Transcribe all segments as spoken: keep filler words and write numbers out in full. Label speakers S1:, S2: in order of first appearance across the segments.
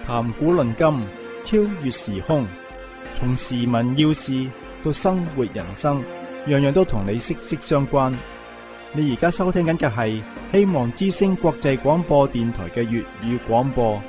S1: 談古論今，超越時空，從時聞要事到生活人生，樣樣都同你息息相關。你而家收聽緊嘅係希望之聲國際廣播電台嘅粵語廣播。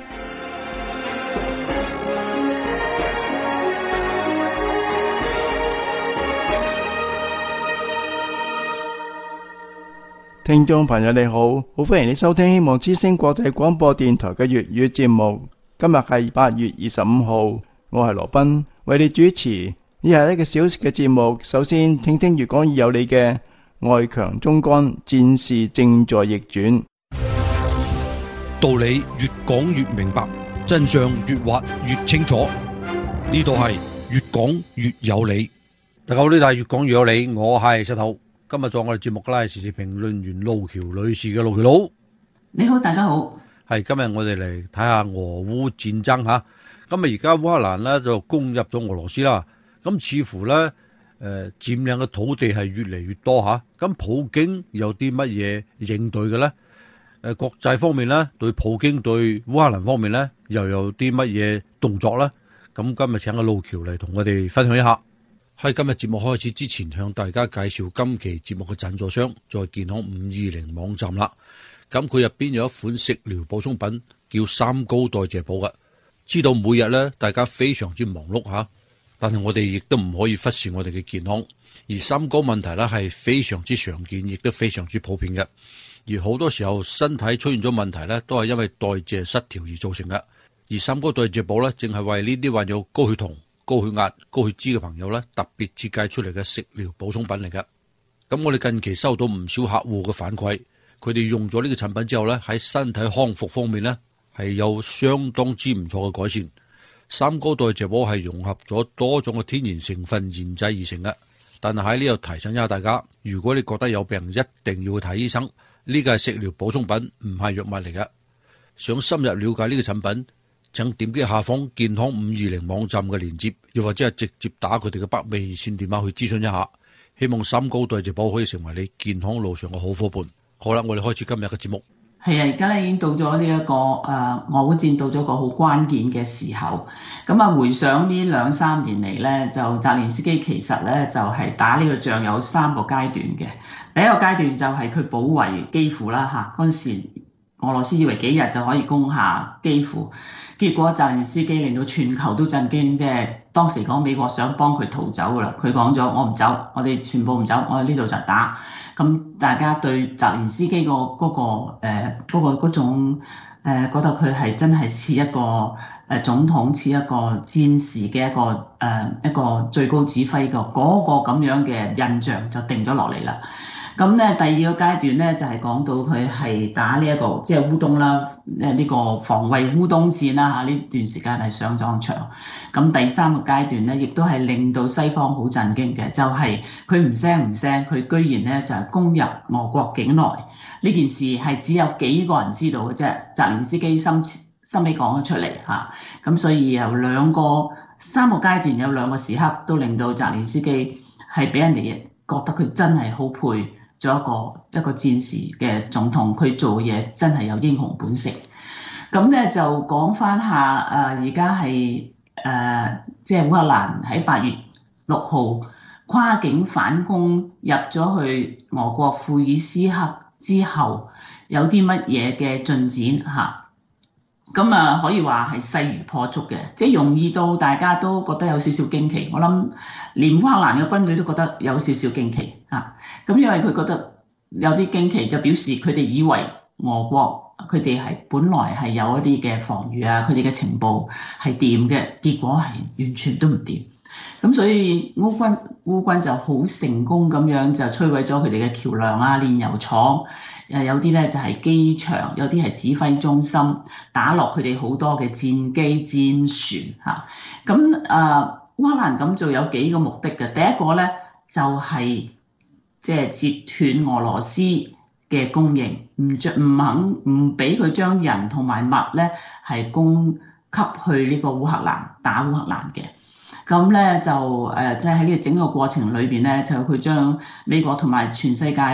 S1: 聽眾朋友你好，好歡迎你收聽希望之聲國際廣播電台嘅粵語節目。今日係八月二十五號，我係羅賓，為你主持以下一個小時嘅節目。首先聽聽粵講有你嘅外強中乾，戰事正在逆轉。
S2: 道理越講越明白，真相越挖越清楚。呢度係越講越有理。
S3: 大家好，呢度係越講越有理，我係石頭。今日做我哋節目嘅咧係時事評論員路橋女士嘅路橋佬。
S4: 你好，大家好。係
S3: 今日我哋嚟睇下俄烏戰爭吓。咁啊，而家烏克蘭呢就攻入咗俄羅斯啦。咁似乎咧誒佔領嘅土地係越嚟越多吓。咁普京有啲乜嘢應對嘅咧？誒，國際方面咧對普京對烏克蘭方面咧又有啲乜嘢動作咧？咁今日請阿路橋嚟同我哋分享一下。喺今日節目開始之前，向大家介紹今期節目嘅贊助商，在健康五二零網站啦。咁佢入邊有一款食療補充品，叫三高代謝補嘅。知道每日咧，大家非常之忙碌吓，但係我哋亦都唔可以忽視我哋嘅健康。而三高問題咧係非常之常見，亦都非常之普遍嘅。而好多時候身體出現咗問題咧，都係因為代謝失調而造成嘅。而三高代謝補咧，正係為呢啲患有高血糖、高血壓、高血脂嘅朋友咧，特別設計出嚟嘅食療補充品嚟嘅。咁我哋近期收到唔少客戶嘅反饋，佢哋用咗呢個產品之後咧，喺身體康復方面咧係有相當之唔錯嘅改善。三高代謝補係融合咗多種嘅天然成分研製而成嘅。但係喺呢度提醒一下大家，如果你覺得有病，一定要去睇醫生。呢個係食療補充品，唔係藥物嚟嘅。想深入了解呢個產品，請點擊下方健康五二零網站嘅鏈接，又或者係直接打佢哋嘅北美熱線電話去諮詢一下。希望三高代謝補可以成為你健康路上嘅好夥伴。好啦，我哋開始今日嘅節目。
S4: 係啊，而家咧已經到咗呢一個誒俄烏戰到咗個好關鍵嘅時候。咁啊，回想呢兩三年嚟咧，就澤連斯基其實咧就係、是、打呢個仗有三個階段嘅。第一個階段就係佢保衛基輔啦嚇，嗰陣時俄羅斯以為幾日就可以攻下基輔，結果澤連斯基令到全球都震驚，即係當時講美國想幫佢逃走噶啦，佢講咗我唔走，我哋全部唔走，我喺呢度就打。咁大家對澤連斯基、嗰個嗰、嗰個誒嗰、呃嗰個嗰種誒、呃、覺得佢係真係似一個誒、呃、總統，似一個戰士嘅一個誒、呃、一個最高指揮嘅嗰個咁樣嘅印象就定咗落嚟啦。咁咧第二個階段咧就係、是、講到佢係打呢、這、一個即係烏東啦，誒、這、呢個防衛烏東戰啦嚇，呢段時間係上咗場。咁第三個階段咧，亦都係令到西方好震驚嘅，就係佢唔聲唔聲，佢居然咧就係攻入俄國境內。呢件事係只有幾個人知道嘅啫，澤連斯基心心尾講咗出嚟嚇。咁所以有兩個三個階段，有兩個時刻都令到澤連斯基係俾人哋覺得佢真係好配做一個一個戰士嘅總統，佢做嘢真係有英雄本色。咁咧就講翻下誒，而家係誒即係烏克蘭喺八月六號跨境反攻入咗去俄國庫爾斯克之後，有啲乜嘢嘅進展嚇？咁啊可以話係勢如破竹嘅，即係容易到大家都覺得有少少驚奇。我諗連烏克蘭嘅軍隊都覺得有少少驚奇嚇。咁因為佢覺得有啲驚奇，就表示佢哋以為俄國佢哋係本來係有一啲嘅防禦啊，佢哋嘅情報係掂嘅，結果係完全都唔掂。咁所以烏軍烏軍就好成功咁樣就摧毀咗佢哋嘅橋梁啊、煉油廠，誒有啲咧就係機場，有啲係指揮中心，打落佢哋好多嘅戰機、戰船嚇。咁誒烏克蘭咁做有幾個目的嘅，第一個咧就係即係截斷俄羅斯嘅供應，唔著唔肯唔俾佢將人同埋物咧係供給去呢個烏克蘭打烏克蘭嘅。咁咧就誒，即係喺呢個整個過程裏邊咧，就佢將美國同埋全世界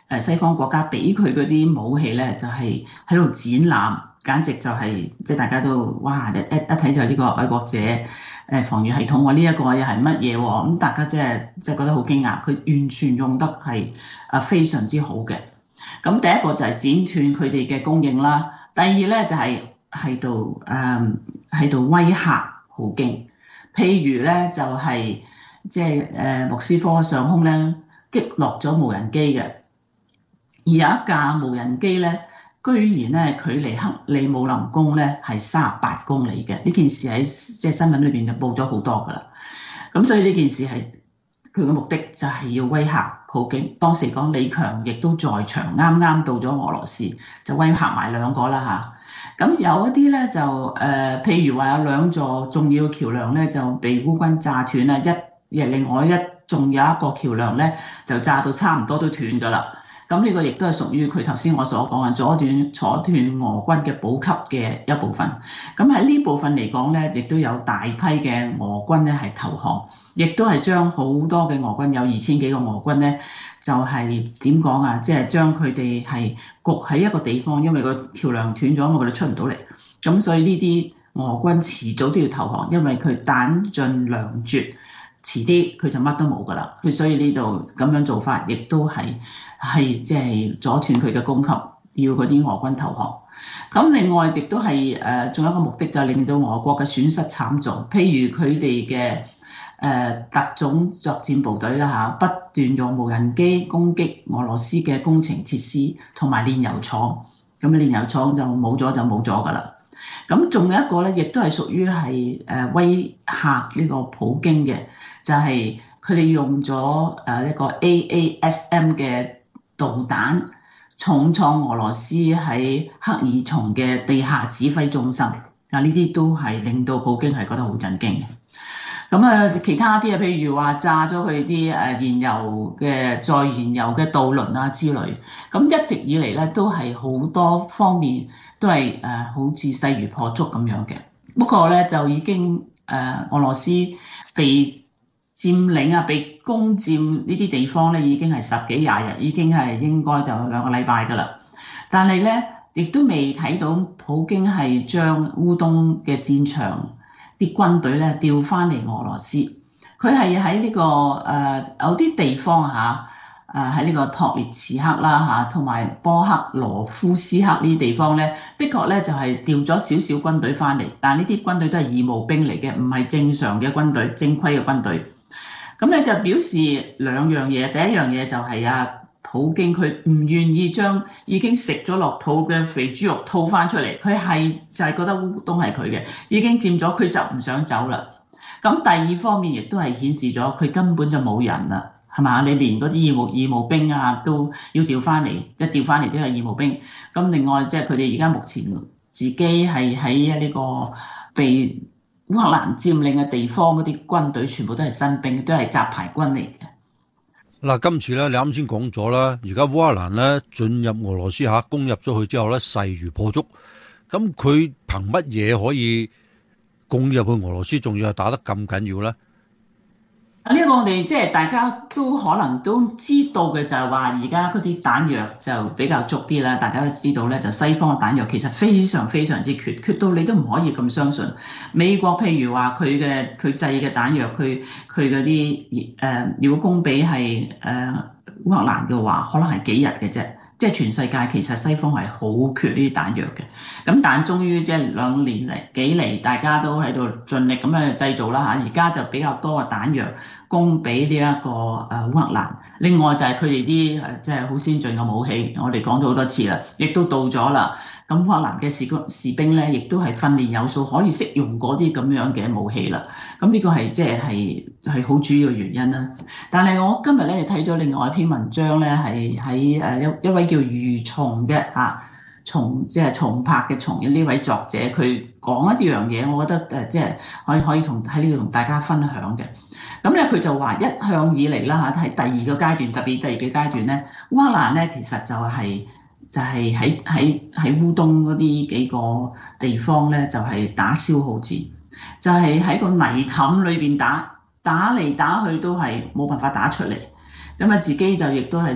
S4: 誒西方國家俾佢嗰啲武器咧，就係喺度展覽，簡直就係即係大家都哇一一一睇就係呢個愛國者誒防禦系統喎，呢一個又係乜嘢喎？咁大家即係即係覺得好驚訝，佢完全用得係啊非常之好嘅。咁第一個就係剪斷佢哋嘅供應啦，第二咧就係喺度誒喺度威嚇普京，譬如咧就係即係誒莫斯科上空咧擊落咗無人機嘅，而有一架無人機咧，居然咧距離克里姆林宮咧係三十八公里嘅，呢件事喺即係新聞裏邊就報咗好多噶啦。咁所以呢件事係佢嘅目的就係要威嚇普京。當時講李強亦都在場，啱啱到咗俄羅斯，就威嚇埋兩個啦嚇。咁有一啲咧就誒、呃，譬如話有兩座重要橋梁咧就被烏軍炸斷啦，一亦另外一仲有一個橋梁咧就炸到差唔多都斷㗎啦。咁呢個亦都係屬於佢頭先我所講嘅阻斷阻斷俄軍嘅補給嘅一部分。咁喺呢部分嚟講咧，亦都有大批嘅俄軍咧係投降，亦都係將好多嘅俄軍有二千幾個俄軍咧，就係點講啊？即係將佢哋係焗喺一個地方，因為個橋梁斷咗，因為佢哋出唔到嚟。咁所以呢啲俄軍遲早都要投降，因為佢彈盡糧絕，遲啲佢就乜都冇㗎啦。佢所以呢度咁樣做法，亦都係。係即係阻斷佢嘅供給，要嗰啲俄軍投降。咁另外亦都係誒，仲有一個目的就係令到俄國嘅損失慘重。譬如佢哋嘅誒特種作戰部隊啦嚇，不斷用無人機攻擊俄羅斯嘅工程設施同埋煉油廠。咁煉油廠就冇咗就冇咗㗎啦。咁仲有一個咧，亦都係屬於係誒威嚇呢個普京嘅，就係佢哋用咗誒一個 A A S M 嘅導彈重創俄羅斯喺克爾松嘅地下指揮中心，啊呢啲都係令到普京係覺得好震驚嘅。咁啊，其他啲啊，譬如話炸咗佢啲誒燃油嘅再燃油嘅渡輪啊之類，咁一直以嚟咧都係好多方面都係誒好似勢如破竹咁樣嘅。不過咧就已經誒、呃、俄羅斯被佔領啊，被攻佔呢啲地方咧，已經係十幾廿日，已經係應該就有兩個禮拜㗎啦。但係咧，亦都未睇到普京係將烏東嘅戰場啲軍隊咧調翻嚟俄羅斯。佢係喺呢個誒、呃、有啲地方嚇誒喺呢個托列茨克啦嚇，同埋波克羅夫斯克呢啲地方咧，的確咧就係調咗少少軍隊翻嚟，但係呢啲軍隊都係義務兵嚟嘅，唔係正常嘅軍隊、正規嘅軍隊。咁咧就表示兩樣嘢，第一樣嘢就係啊，普京佢唔願意將已經食咗落肚嘅肥豬肉吐翻出嚟，佢係就係覺得烏東係佢嘅，已經佔咗，佢就唔想走啦。咁第二方面亦都係顯示咗佢根本就冇人啦，係嘛？你連嗰啲義務義務兵啊都要調翻嚟，即係調翻嚟都係義務兵。咁另外即係佢哋而家目前自己係喺呢個被烏克蘭佔領嘅地方，嗰啲軍隊全部都係新兵，都係雜牌軍嚟嘅。
S3: 嗱，今次咧，你啱先講咗啦，而家烏克蘭咧進入俄羅斯嚇，攻入咗去之後咧，勢如破竹。咁佢憑乜嘢可以攻入去俄羅斯，仲要係打得咁緊要咧？
S4: 呢個我哋即係大家都可能都知道嘅，就係話而家嗰啲彈藥就比較足啲啦。大家都知道咧，就西方嘅彈藥其實非常非常之缺，缺到你都唔可以咁相信。美國譬如話佢嘅佢製嘅彈藥，佢佢嗰啲誒如果供俾係誒烏克蘭嘅話，可能係幾日嘅啫。即係全世界其實西方係好缺呢啲彈藥嘅。咁但係終於即係兩年嚟幾嚟，大家都喺度盡力咁樣製造啦嚇。而家就比較多嘅彈藥供俾呢一個誒烏克蘭。另外就係佢哋啲誒即係好先進嘅武器，我哋講咗好多次啦，亦都到咗啦。咁烏克蘭嘅士軍士兵咧，亦都係訓練有素，可以識用嗰啲咁樣嘅武器啦。咁呢個係即係係係好主要嘅原因啦。但係我今日咧睇咗另外一篇文章咧，係喺誒一一位叫余松嘅啊，松即係松柏嘅松嘅呢位作者，佢講一樣嘢，我覺得誒即係可以可以同喺呢度同大家分享嘅。咁咧佢就話一向以嚟啦嚇，喺第二個階段，特別第二個階段咧，烏克蘭咧其實就係、是。就係喺喺喺烏東嗰啲幾個地方咧，就係、是、打消耗戰，就係、是、喺個泥凼裏邊打，打嚟打去都係冇辦法打出嚟。咁啊，自己就亦都係身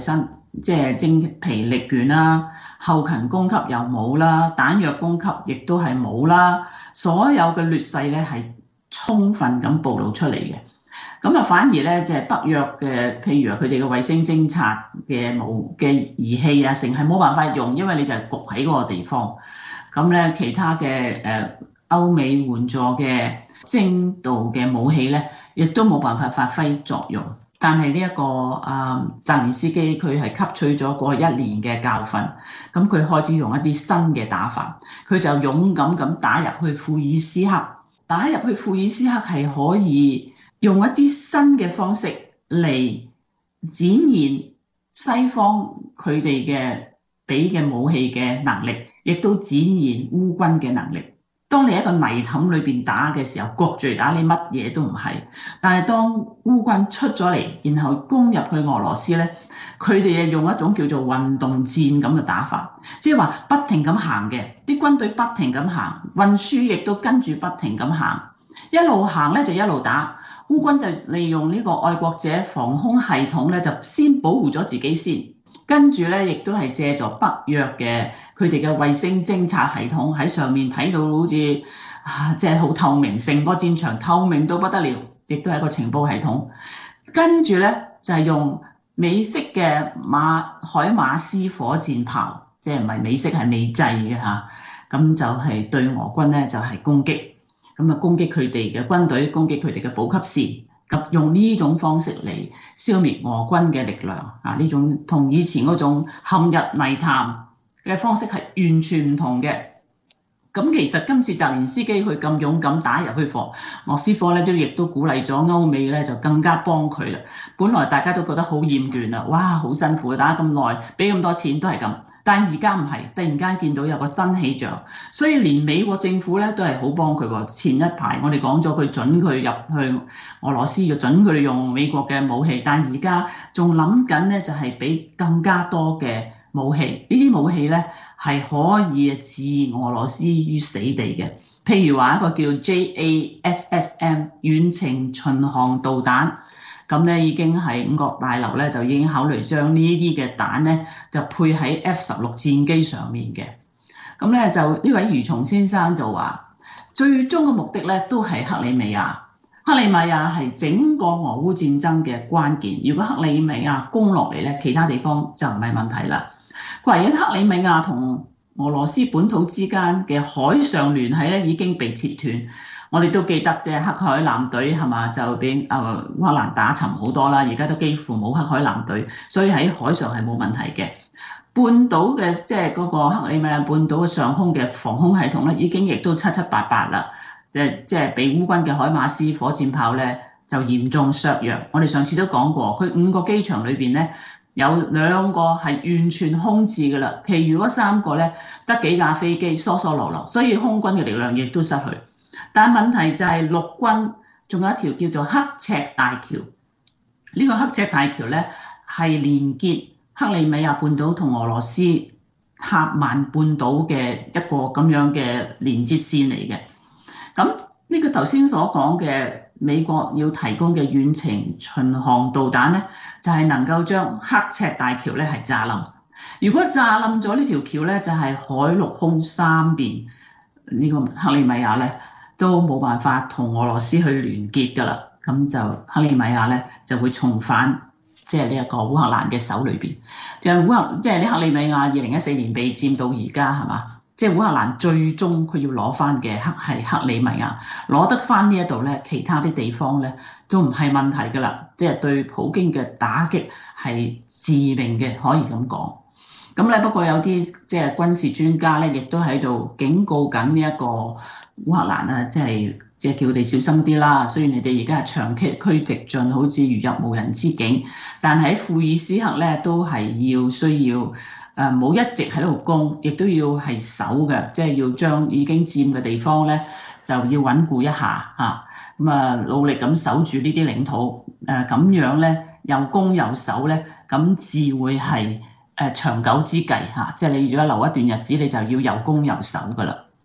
S4: 即係精疲力倦啦，後勤供給又冇啦，彈藥供給亦都係冇啦，所有嘅劣勢咧係充分咁暴露出嚟嘅。咁啊，反而咧即係北約嘅，譬如話佢哋嘅衛星偵察嘅冇嘅儀器啊，成係冇辦法用，因為你就係焗喺嗰個地方。咁咧，其他嘅誒歐美援助嘅精度嘅武器咧，亦都冇辦法發揮作用。但係呢一個啊澤連斯基佢係吸取咗過去一年嘅教訓，咁佢開始用一啲新嘅打法，佢就勇敢咁打入去庫爾斯克，打入去庫爾斯克係可以用一啲新嘅方式嚟展現西方佢哋嘅俾嘅武器嘅能力，亦都展現烏軍嘅能力。當你喺一個泥凼裏邊打嘅時候，焗住打，你乜嘢都唔係。但係當烏軍出咗嚟，然後攻入去俄羅斯咧，佢哋係用一種叫做運動戰咁嘅打法，即係話不停咁行嘅，啲軍隊不停咁行，運輸亦都跟住不停咁行，一路行咧就一路打。烏軍就利用呢個愛國者防空系統咧，就先保護咗自己先。跟住咧，亦都係借助北約嘅佢哋嘅衛星偵察系統喺上面睇到好似啊，即係好透明，成個戰場透明到不得了，亦都係一個情報系統。跟住咧就係、是、用美式嘅馬海馬斯火箭炮，即係唔係美式係美製嘅嚇，咁就係對俄軍咧就係、是、攻擊，咁啊攻擊佢哋嘅軍隊，攻擊佢哋嘅補給線。及用呢種方式嚟消滅俄軍嘅力量啊！呢種同以前嗰種陷入泥潭嘅方式係完全唔同嘅。咁其實今次澤連斯基佢咁勇敢打入去防莫斯科咧，都亦都鼓勵咗歐美咧，就更加幫佢啦。本來大家都覺得好厭倦啦，哇，好辛苦，打咁耐，俾咁多錢都係咁。但而家唔係，突然間見到有個新氣象，所以連美國政府咧都係好幫佢喎。前一排我哋講咗佢準佢入去俄羅斯，就準佢用美國嘅武器，但而家仲諗緊咧就係俾更加多嘅武器。呢啲武器咧係可以置俄羅斯於死地嘅。譬如話一個叫 J A S S M 遠程巡航導彈。咁咧已經係五角大樓咧就已經考慮將呢啲嘅彈咧就配喺 F 十六戰機上面嘅。咁咧就呢位余松先生就話，最終嘅目的咧都係克里米亞。克里米亞係整個俄烏戰爭嘅關鍵。如果克里米亞攻落嚟咧，其他地方就唔係問題啦。唯一克里米亞同俄羅斯本土之間嘅海上聯繫咧已經被切斷。我哋都記得即係黑海艦隊係嘛，就俾誒烏克蘭打沉好多啦，而家都幾乎冇黑海艦隊，所以喺海上係冇問題嘅。半島嘅即係嗰個克里米亞半島嘅上空嘅防空系統咧，已經亦都七七八八啦。誒即係俾烏軍嘅海馬斯火箭炮咧就嚴重削弱。我哋上次都講過，佢五個機場裏邊咧有兩個係完全空置㗎啦，其餘嗰三個咧得幾架飛機疏疏落落，所以空軍嘅力量亦都失去。但問題就係陸軍仲有一條叫做黑赤大橋，呢、這個黑赤大橋咧係連結克里米亞半島同俄羅斯喀曼半島嘅一個咁樣嘅連接線嚟嘅。咁呢個頭先所講嘅美國要提供嘅遠程巡航導彈咧，就係、是、能夠將黑赤大橋咧係炸冧。如果炸冧咗呢條橋咧，就係、是、海陸空三邊呢個克里米亞咧都冇辦法同俄羅斯去聯結㗎啦。咁就克里米亞咧就會重返即係呢一個烏克蘭嘅手裏邊。就烏克即係呢克里米亞二零一四年被佔到而家係嘛？即係烏克蘭最終佢要攞翻嘅克係克里米亞，攞得翻呢一度咧，其他啲地方咧都唔係問題㗎啦。即係對普京嘅打擊係致命嘅，可以咁講。咁咧不過有啲即係軍事專家咧，亦都喺度警告緊呢一個烏克蘭啊，即係即係叫佢哋小心啲啦。雖然你哋而家係長期驅敵進，好似如入無人之境，但喺庫爾斯克咧都係要需要誒冇一直喺度攻，亦都要係守嘅，即係要將已經佔嘅地方咧就要穩固一下嚇。咁啊努力咁守住呢啲領土誒，咁樣咧又攻又守咧，咁至會係誒長久之計嚇。即係你如果留一段日子，你就要又攻又守噶啦。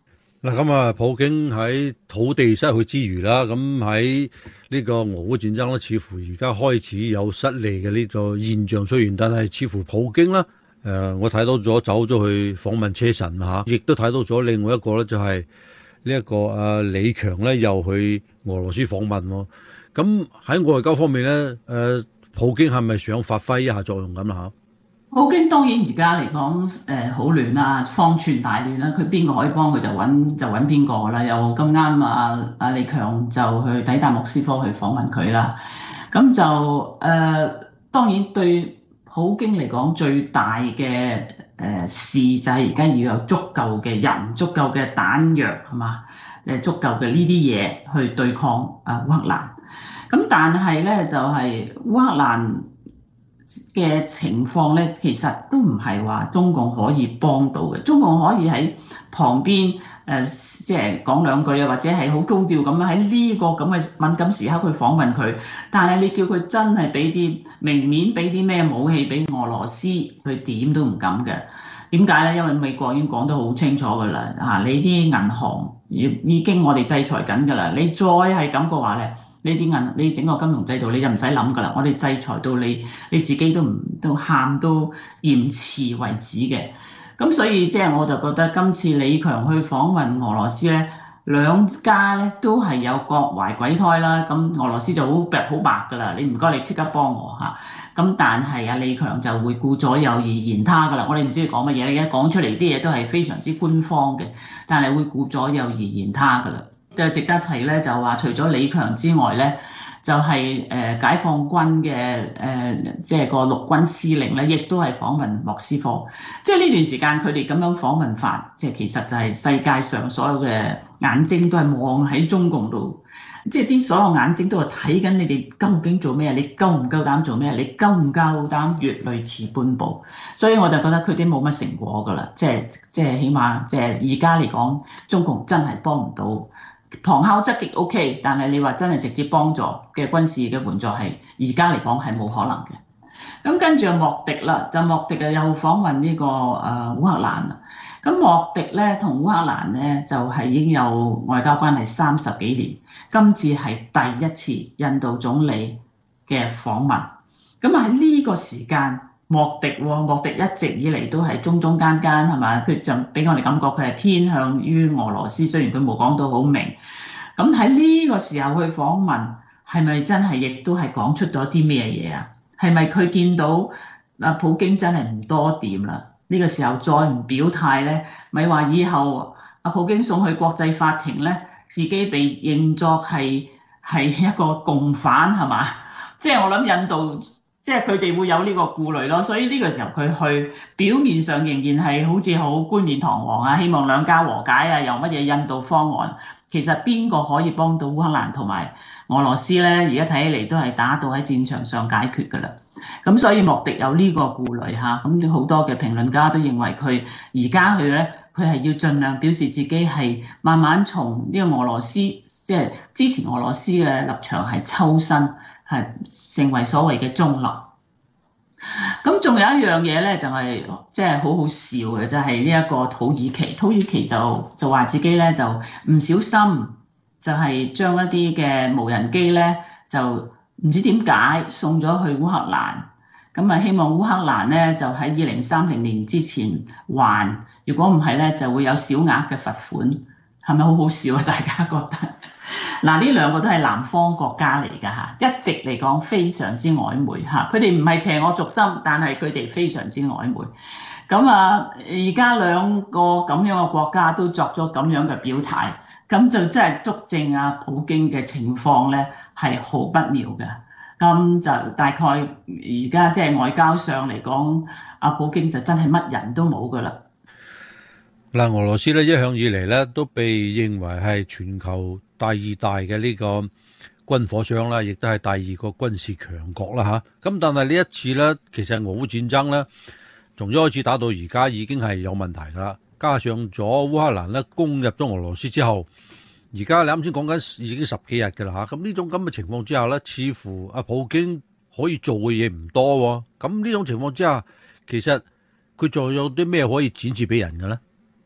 S3: 嗱，咁啊，普京喺土地失去之餘啦，咁喺呢個俄烏戰爭咧，似乎而家開始有失利嘅呢個現象出現，但係似乎普京咧，誒、呃，我睇到咗走咗去訪問車臣嚇，亦都睇到咗另外一個咧，就係呢一個啊李強咧，又去俄羅斯訪問喎。咁喺外交方面咧，誒、呃，普京係咪想發揮一下作用咁啦嚇？
S4: 普京當然而家嚟講，誒好亂啦，方寸大亂啦。佢邊個可以幫佢就揾就揾邊個啦。又咁啱啊，阿李強就去抵達莫斯科去訪問佢啦。咁就誒、呃、當然對普京嚟講最大嘅誒、呃、事就係而家要有足夠嘅人、足夠嘅彈藥係嘛？誒足夠嘅呢啲嘢去對抗啊烏克蘭。咁但係咧就係、是、烏克蘭嘅情況咧，其實都唔係話中共可以幫到嘅。中共可以喺旁邊誒、呃，即係講兩句啊，或者係好高調咁樣喺呢個咁嘅敏感時刻去訪問佢。但係你叫佢真係俾啲明面俾啲咩武器俾俄羅斯，佢點都唔敢嘅。點解咧？因為美國已經講得好清楚㗎啦，嚇你啲銀行已已經我哋制裁緊㗎啦。你再係咁嘅話咧，呢啲銀你整個金融制度你就唔使諗㗎啦，我哋制裁到你你自己都唔都喊都言辭為止嘅。咁所以即係我就覺得今次李強去訪問俄羅斯咧，兩家咧都係有各懷鬼胎啦。咁俄羅斯就好白好白㗎啦，你唔該你即刻幫我嚇。咁但係阿李強就會顧左右而言他㗎啦。我哋唔知佢講乜嘢，你而家講出嚟啲嘢都係非常之官方嘅，但係會顧左右而言他㗎啦。就值得提咧，就話除咗李強之外咧，就係、是、誒解放軍嘅誒即係個陸軍司令咧，亦都係訪問莫斯科。即係呢段時間佢哋咁樣訪問法，即係其實就係世界上所有嘅眼睛都係望喺中共度，即係啲所有眼睛都係睇緊你哋究竟做咩，你夠唔夠膽做咩，你夠唔夠膽越雷池半步。所以我就覺得佢哋冇乜成果㗎啦，即係即係起碼即係而家嚟講，中共真係幫唔到。旁敲側擊 OK， 但係你話真係直接幫助嘅軍事嘅援助係而家嚟講係冇可能嘅。咁跟住就莫迪啦，就莫迪啊又訪問呢、這個誒烏、呃、克蘭啦。咁莫迪咧同烏克蘭咧就係、是、已經有外交關係三十幾年，今次係第一次印度總理嘅訪問。咁啊喺呢個時間，莫迪喎，莫迪一直以嚟都係中中間間係嘛，佢就俾我哋感覺佢係偏向於俄羅斯，雖然佢冇講到好明。咁喺呢個時候去訪問，係咪真係亦都係講出咗啲咩嘢啊？係咪佢見到啊普京真係唔多掂啦？呢個時候再唔表態咧，咪話以後阿普京送去國際法庭咧，自己被認作係係一個共犯係嘛？即係我諗印度。即係佢哋會有呢個顧慮咯，所以呢個時候佢去表面上仍然係好似好冠冕堂皇啊，希望兩家和解啊，又乜嘢印度方案，其實邊個可以幫到烏克蘭同埋俄羅斯咧？而家睇起嚟都係打到喺戰場上解決㗎啦。咁所以莫迪有呢個顧慮嚇，咁好多嘅評論家都認為佢而家去咧，佢係要盡量表示自己係慢慢從呢個俄羅斯即係支持俄羅斯嘅立場係抽身。係成為所謂嘅中立。咁仲有一樣嘢咧，就係即係好好笑嘅，就係呢一個土耳其。土耳其就就話自己咧就唔小心，就係將一啲嘅無人機咧就唔知點解送咗去烏克蘭。咁啊，希望烏克蘭咧就喺二零三零年之前還，如果唔係咧就會有小額嘅罰款。係咪好好笑啊？大家覺得？嗱，呢兩個都係南方國家嚟㗎嚇，一直嚟講非常之曖昧嚇。佢哋唔係邪惡軸心，但係佢哋非常之曖昧。咁啊，而家兩個咁樣嘅國家都作咗咁樣嘅表態，咁就真係足證啊普京嘅情況咧係毫不妙嘅。咁就大概而家即係外交上嚟講，阿普京就真係乜人都冇㗎啦。
S3: 嗱，俄羅斯咧一向以嚟咧都被認為係全球第二大嘅呢個軍火商啦，亦都係第二個軍事強國啦嚇。咁但係呢一次咧，其實俄烏戰爭咧，從一開始打到而家已經係有問題噶啦。加上咗烏克蘭咧攻入咗俄羅斯之後，而家你啱先講緊已經十幾日噶啦嚇。咁呢種咁嘅情況之下咧，似乎阿普京可以做嘅嘢唔多喎。咁呢種情況之下，其實佢仲有啲咩可以展示俾人嘅咧？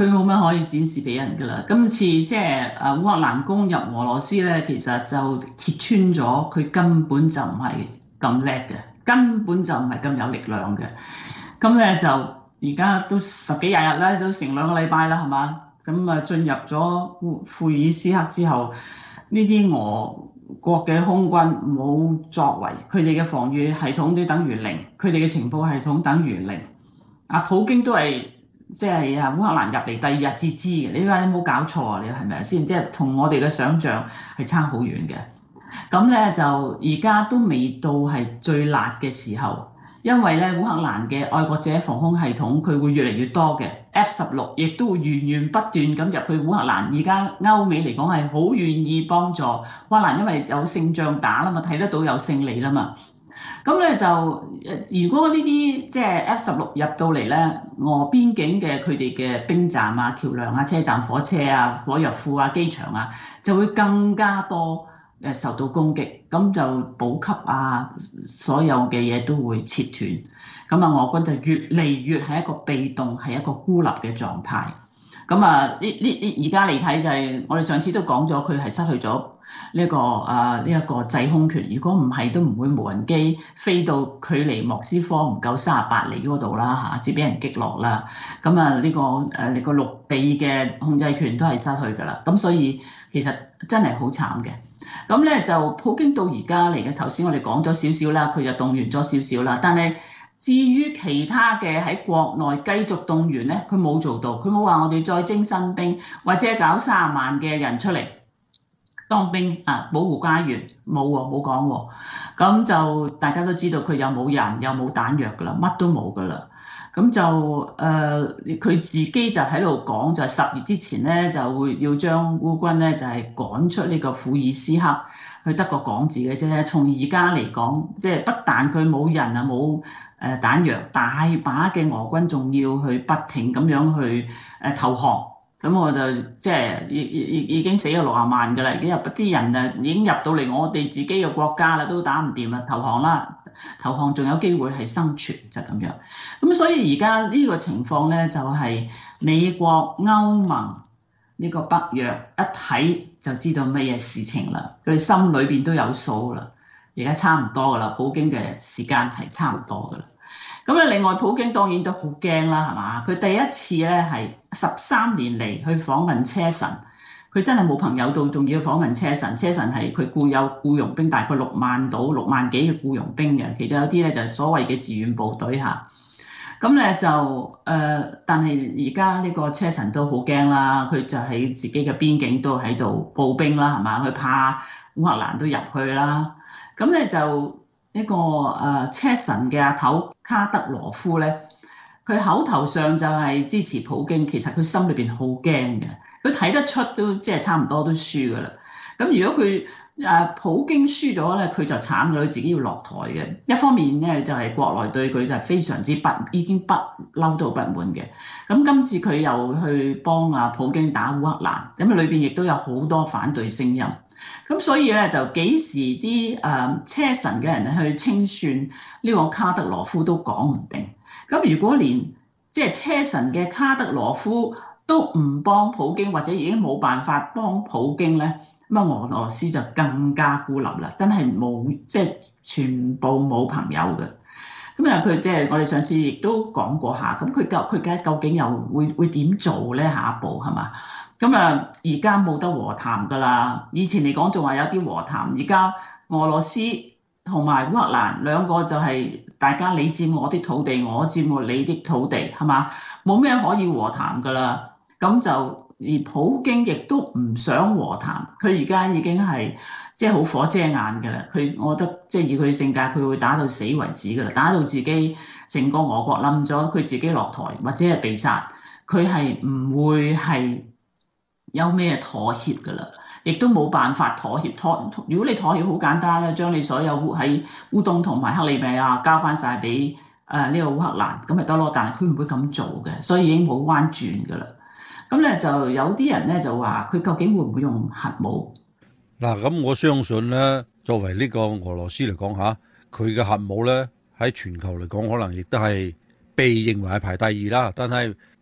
S4: 佢冇乜可以展示俾人㗎啦。今次即係誒烏克蘭攻入俄羅斯咧，其實就揭穿咗佢根本就唔係咁叻嘅，根本就唔係咁有力量嘅。咁咧就而家都十幾廿日咧，都成兩個禮拜啦，係嘛？咁啊進入咗庫庫爾斯克之後，呢啲俄國嘅空軍冇作為，佢哋嘅防禦系統都等於零，佢哋嘅情報系統等於零。啊，普京都係。即係啊，烏克蘭入嚟第二日至知嘅，你話有冇搞錯啊？你係咪先？即係同我哋嘅想像係差好遠嘅。咁咧就而家都未到係最辣嘅時候，因為咧烏克蘭嘅愛國者防空系統佢會越嚟越多嘅 F 十六，亦都會源源不斷咁入去烏克蘭。而家歐美嚟講係好願意幫助烏克蘭，因為有勝仗打啦嘛，睇得到有勝利啦嘛。咁咧就誒，如果呢啲即係 F 十六入到嚟咧，俄邊境嘅佢哋嘅兵站啊、橋梁啊、車站、火車啊、火藥庫啊、機場啊，就會更加多誒受到攻擊，咁就補給啊，所有嘅嘢都會切斷，咁啊俄軍就越嚟越係一個被動，係一個孤立嘅狀態。咁啊呢呢呢而家嚟睇就係、是、我哋上次都講咗，佢係失去咗呢、這個啊呢一、這個制空權。如果唔係，都唔會無人機飛到距離莫斯科唔夠三十八里嗰度啦嚇，至俾人擊落啦。咁啊呢、這個誒你、啊這個陸地嘅控制權都係失去㗎啦。咁所以其實真係好慘嘅。咁咧就普京到而家嚟嘅，頭先我哋講咗少少啦，佢就動員咗少少啦，但係。至於其他嘅喺國內繼續動員咧，佢冇做到，佢冇話我哋再徵新兵或者搞三十萬嘅人出嚟當兵啊，保護家園，冇喎，冇講喎。咁就大家都知道佢又冇人又冇彈藥㗎啦，乜都冇㗎啦。咁就誒佢、呃、自己就喺度講，就係、是、十月之前咧就會要將烏軍咧就係、是、趕出呢個庫爾斯克，去得個講字嘅啫。從而家嚟講，即係不但佢冇人啊冇。誒彈藥大把嘅俄軍仲要去不停咁樣去誒投降，咁我就即係已已已經死咗六十萬㗎啦，已經有啲人啊已經入到嚟我哋自己嘅國家啦，都打唔掂啦，投降啦，投降仲有機會係生存就咁樣。咁所以而家呢個情況咧就係美國歐盟呢個北約一睇就知道乜嘢事情啦，佢哋心裏邊都有數啦。而家差唔多㗎啦，普京嘅時間係差唔多㗎啦。咁啊，另外普京當然都好驚啦，係嘛？佢第一次咧係十三年嚟去訪問車臣，佢真係冇朋友到，仲要訪問車臣。車臣係佢固有僱傭兵，大概六萬到六萬幾嘅僱傭兵嘅，其中有啲咧就係所謂嘅志願部隊嚇。咁咧就誒、呃，但係而家呢個車臣都好驚啦，佢就喺自己嘅邊境都喺度佈兵啦，係嘛？佢怕烏克蘭都入去啦。咁咧就呢個誒車臣嘅阿頭卡德羅夫咧，佢口頭上就係支持普京，其實佢心裏邊好驚嘅。佢睇得出都即係差唔多都輸噶啦。咁如果佢誒普京輸咗咧，佢就慘噶，佢自己要落台嘅。一方面咧就係國內對佢就係非常之不，已經不嬲到不滿嘅。咁今次佢又去幫阿普京打烏克蘭，咁裏邊亦都有好多反對聲音。咁所以咧就幾時啲誒、呃、車臣嘅人去清算呢個卡德羅夫都講唔定。咁如果連即係車臣嘅卡德羅夫都唔幫普京，或者已經冇辦法幫普京咧，咁啊俄羅斯就更加孤立啦，真係冇即係全部冇朋友嘅。咁啊佢即係我哋上次亦都講過下，咁佢究佢嘅究竟又會會點做咧？下一步係嘛？咁啊，而家冇得和談㗎啦。以前嚟講仲話有啲和談，而家俄羅斯同埋烏克蘭兩個就係大家你佔我啲土地，我佔我你啲土地，係嘛？冇咩可以和談㗎啦。咁就而普京亦都唔想和談，佢而家已經係即係好火遮眼㗎啦。佢我覺得即係以佢性格，佢會打到死為止㗎啦，打到自己成個俄國冧咗，佢自己落台或者係被殺，佢係唔會係有咩妥協㗎啦，亦都冇辦法妥協。妥如果你妥協好簡單咧，將你所有喺烏東同埋克里米亞交翻晒俾誒呢個烏克蘭咁咪得咯。但係佢唔會咁做嘅，所以已經冇彎轉㗎啦。咁咧就有啲人咧就話佢究竟會唔會用核武？
S3: 嗱，咁我相信咧，作為呢個俄羅斯嚟講嚇，佢嘅核武咧喺全球嚟講，可能亦都係被認為係排第二啦。但係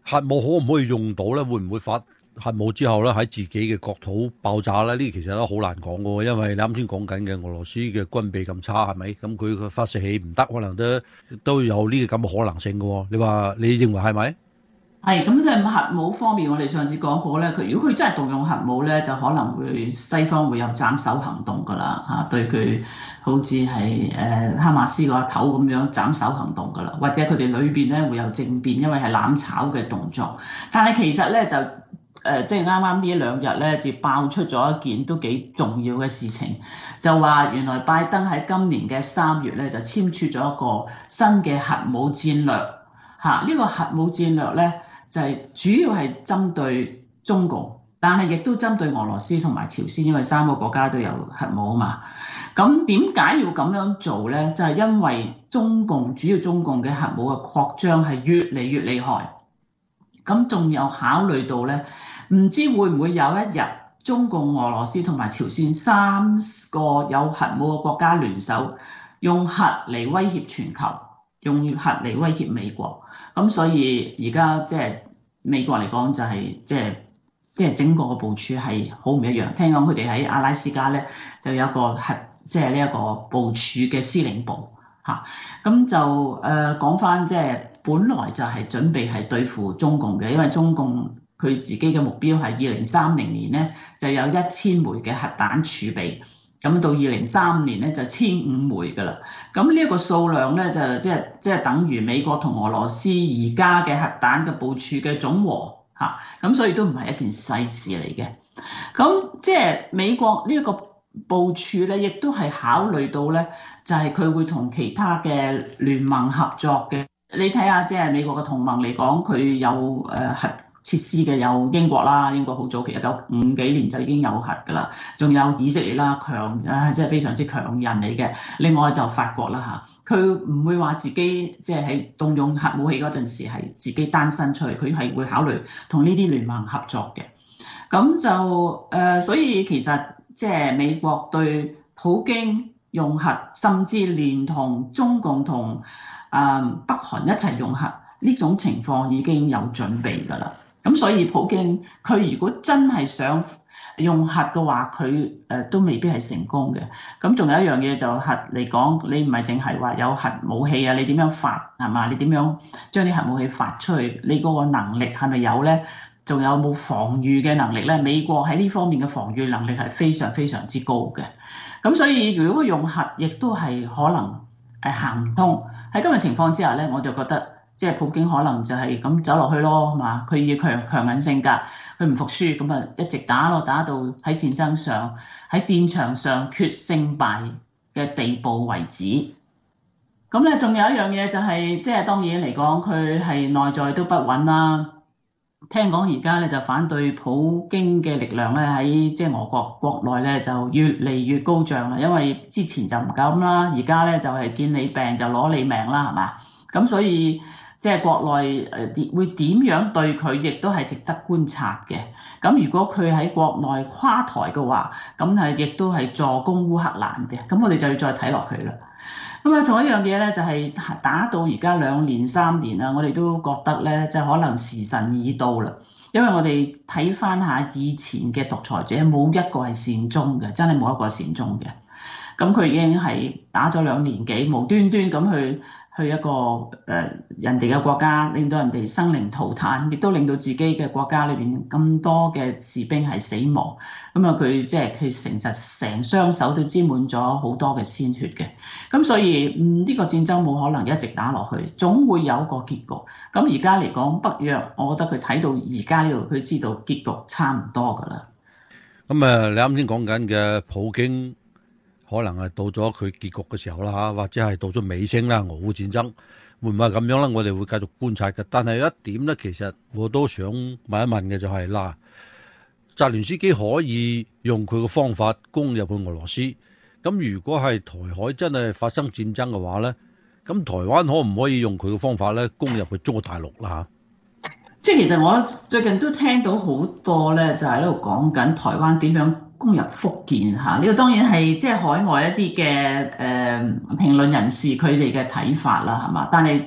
S3: 核武可唔可以用到咧？會唔會發核武之後咧喺自己嘅國土爆炸咧？呢啲其實都好難講嘅，因為你啱先講緊嘅俄羅斯嘅軍備咁差，係咪？咁佢個發射器唔得，可能都都有呢個咁嘅可能性嘅。你話你認為係咪？
S4: 係咁，即係核武方面，我哋上次講過咧，佢如果佢真係動用核武咧，就可能會西方會有斬首行動㗎啦嚇，對佢好似係誒哈馬斯個阿頭咁樣斬首行動㗎啦，或者佢哋裏邊咧會有政變，因為係攬炒嘅動作。但係其實咧就誒、呃、即係啱啱呢一兩日咧，就爆出咗一件都幾重要嘅事情，就話原來拜登喺今年嘅三月咧就簽署咗一個新嘅核武戰略嚇。呢、啊呢個核武戰略咧，就係主要係針對中共，但係亦都針對俄羅斯同埋朝鮮，因為三個國家都有核武啊嘛。咁點解要咁樣做咧？就係、是、因為中共主要中共嘅核武嘅擴張係越嚟越厲害。咁仲有考慮到咧，唔知會唔會有一日中共、俄羅斯同埋朝鮮三個有核武嘅國家聯手，用核嚟威脅全球，用核嚟威脅美國。咁所以而家即係美國嚟講就係即係即係整個嘅部署係好唔一樣。聽講佢哋喺阿拉斯加咧就有一個核即係呢一個部署嘅司令部嚇。咁就誒講翻即係本來就係準備係對付中共嘅，因為中共佢自己嘅目標係二零三零年咧就有一千枚嘅核彈儲備。咁到二零三五年咧就千五枚㗎啦，咁呢一個數量咧就即係即係等於美國同俄羅斯而家嘅核彈嘅部署嘅總和嚇，咁所以都唔係一件細事嚟嘅。咁即係美國呢一個部署咧，亦都係考慮到咧，就係佢會同其他嘅聯盟合作嘅。你睇下即係美國嘅同盟嚟講，佢有誒核設施嘅有英國啦，英國好早期一九五幾年就已經有核㗎啦，仲有以色列啦，強啊，即係非常之強人嚟嘅。另外就法國啦嚇，佢唔會話自己即係喺動用核武器嗰陣時係自己單身出去，佢係會考慮同呢啲聯盟合作嘅。咁就誒、呃，所以其實即係美國對普京用核，甚至連同中共同啊、呃、北韓一齊用核呢種情況已經有準備㗎啦。咁所以普京佢如果真係想用核嘅話，佢誒都未必係成功嘅。咁仲有一樣嘢就核嚟講，你唔係淨係話有核武器啊，你點樣發係嘛？你點樣將啲核武器發出去？你嗰個能力係咪有咧？仲有冇防禦嘅能力咧？美國喺呢方面嘅防禦能力係非常非常之高嘅。咁所以如果用核，亦都係可能係行唔通。喺今日情況之下咧，我就覺得。即係普京可能就係咁走落去咯，係嘛？佢要強強硬性格，佢唔服輸，咁啊一直打咯，打到喺戰爭上、喺戰場上決勝敗嘅地步為止。咁咧，仲有一樣嘢就係、是，即係當然嚟講，佢係內在都不穩啦。聽講而家咧就反對普京嘅力量咧喺即係俄國國內咧就越嚟越高漲啦，因為之前就唔敢啦，而家咧就係見你病就攞你命啦，係嘛？咁所以。即係國內誒會點樣對佢，亦都係值得觀察嘅。咁如果佢喺國內垮台嘅話，咁係亦都係助攻烏克蘭嘅。咁我哋就要再睇落去啦。咁啊，仲有一樣嘢咧，就係打到而家兩年三年啦，我哋都覺得咧，即係可能時辰已到啦。因為我哋睇翻下以前嘅獨裁者，冇一個係善終嘅，真係冇一個係善終嘅。咁佢已經係打咗兩年幾，無端端咁去。去一個誒、呃、人哋嘅國家，令到人哋生靈塗炭，亦都令到自己嘅國家裏邊咁多嘅士兵係死亡。咁啊，佢即係佢誠實成雙手都沾滿咗好多嘅鮮血嘅。咁所以嗯呢、呢個戰爭冇可能一直打落去，總會有個結局。咁而家嚟講北約，我覺得佢睇到而家呢度，佢知道結局差唔多㗎啦。
S3: 咁啊，你啱先講緊嘅普京。可能係到咗佢結局嘅時候啦嚇，或者係到咗尾聲啦，俄烏戰爭會唔會係咁樣咧？我哋會繼續觀察嘅。但係有一點咧，其實我都想問一問嘅就係、是、嗱，澤連斯基可以用佢嘅方法攻入去俄羅斯，咁如果係台海真係發生戰爭嘅話咧，咁台灣可唔可以用佢嘅方法咧攻入去中國大陸啦？嚇，
S4: 即係其實我最近都聽到好多咧，就係喺度講緊台灣點樣攻入福建嚇，呢個當然係即係海外一啲嘅誒評論人士佢哋嘅睇法啦，係嘛？但係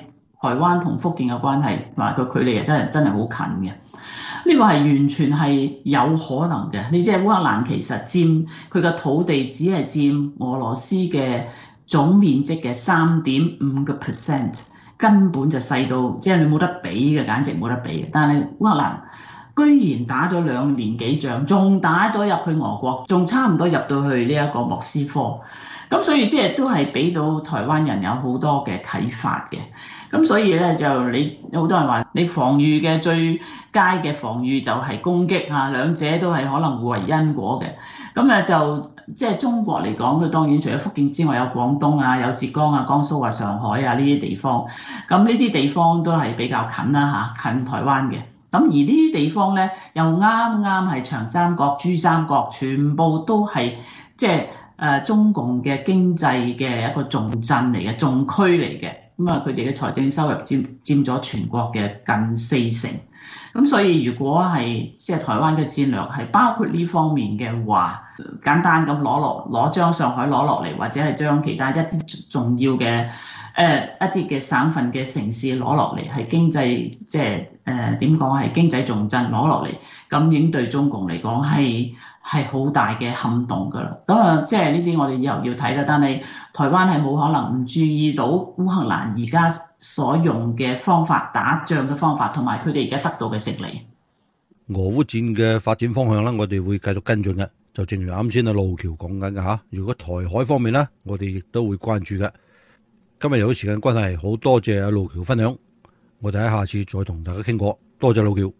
S4: 台灣同福建嘅關係，話個距離係真係真係好近嘅。呢個係完全係有可能嘅。你即係烏克蘭其實佔佢嘅土地只係佔俄羅斯嘅總面積嘅三點五個 percent， 根本就細到即係你冇得比嘅，簡直冇得比嘅。但係烏克蘭居然打咗兩年幾仗，仲打咗入去俄國，仲差唔多入到去呢一個莫斯科。咁所以即係都係俾到台灣人有好多嘅睇法嘅。咁所以咧就你有好多人話你防禦嘅最佳嘅防禦就係攻擊啊，兩者都係可能互為因果嘅。咁啊就即係中國嚟講，佢當然除咗福建之外，有廣東啊、有浙江啊、江蘇啊、上海啊呢啲地方。咁呢啲地方都係比較近啦嚇，近台灣嘅。咁而呢啲地方咧又啱啱係長三角、珠三角，全部都係即係誒中共嘅經濟嘅一個重鎮嚟嘅、重區嚟嘅。咁啊，佢哋嘅財政收入佔佔咗全國嘅近四成。咁所以如果係即係台灣嘅戰略係包括呢方面嘅話，簡單咁攞落攞將上海攞落嚟，或者係將其他一啲重要嘅誒、呃、一啲嘅省份嘅城市攞落嚟，係經濟即係誒點講係經濟重鎮攞落嚟，咁已經對中共嚟講係係好大嘅撼動㗎啦。咁啊，即係呢啲我哋以後要睇啦。但係台灣係冇可能唔注意到烏克蘭而家所用嘅方法、打仗嘅方法，同埋佢哋而家得到嘅勝利。
S3: 俄烏戰嘅發展方向咧，我哋會繼續跟進嘅。就正如啱先阿路橋講緊嘅嚇，如果台海方面咧，我哋亦都會關注嘅。今日由於時間關係，好多謝阿路橋分享，我哋喺下次再同大家傾過。多謝路橋。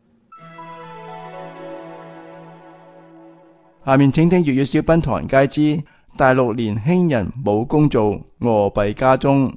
S1: 下面請聽粵語小品唐人街之大陸年輕人冇工做，餓斃家中。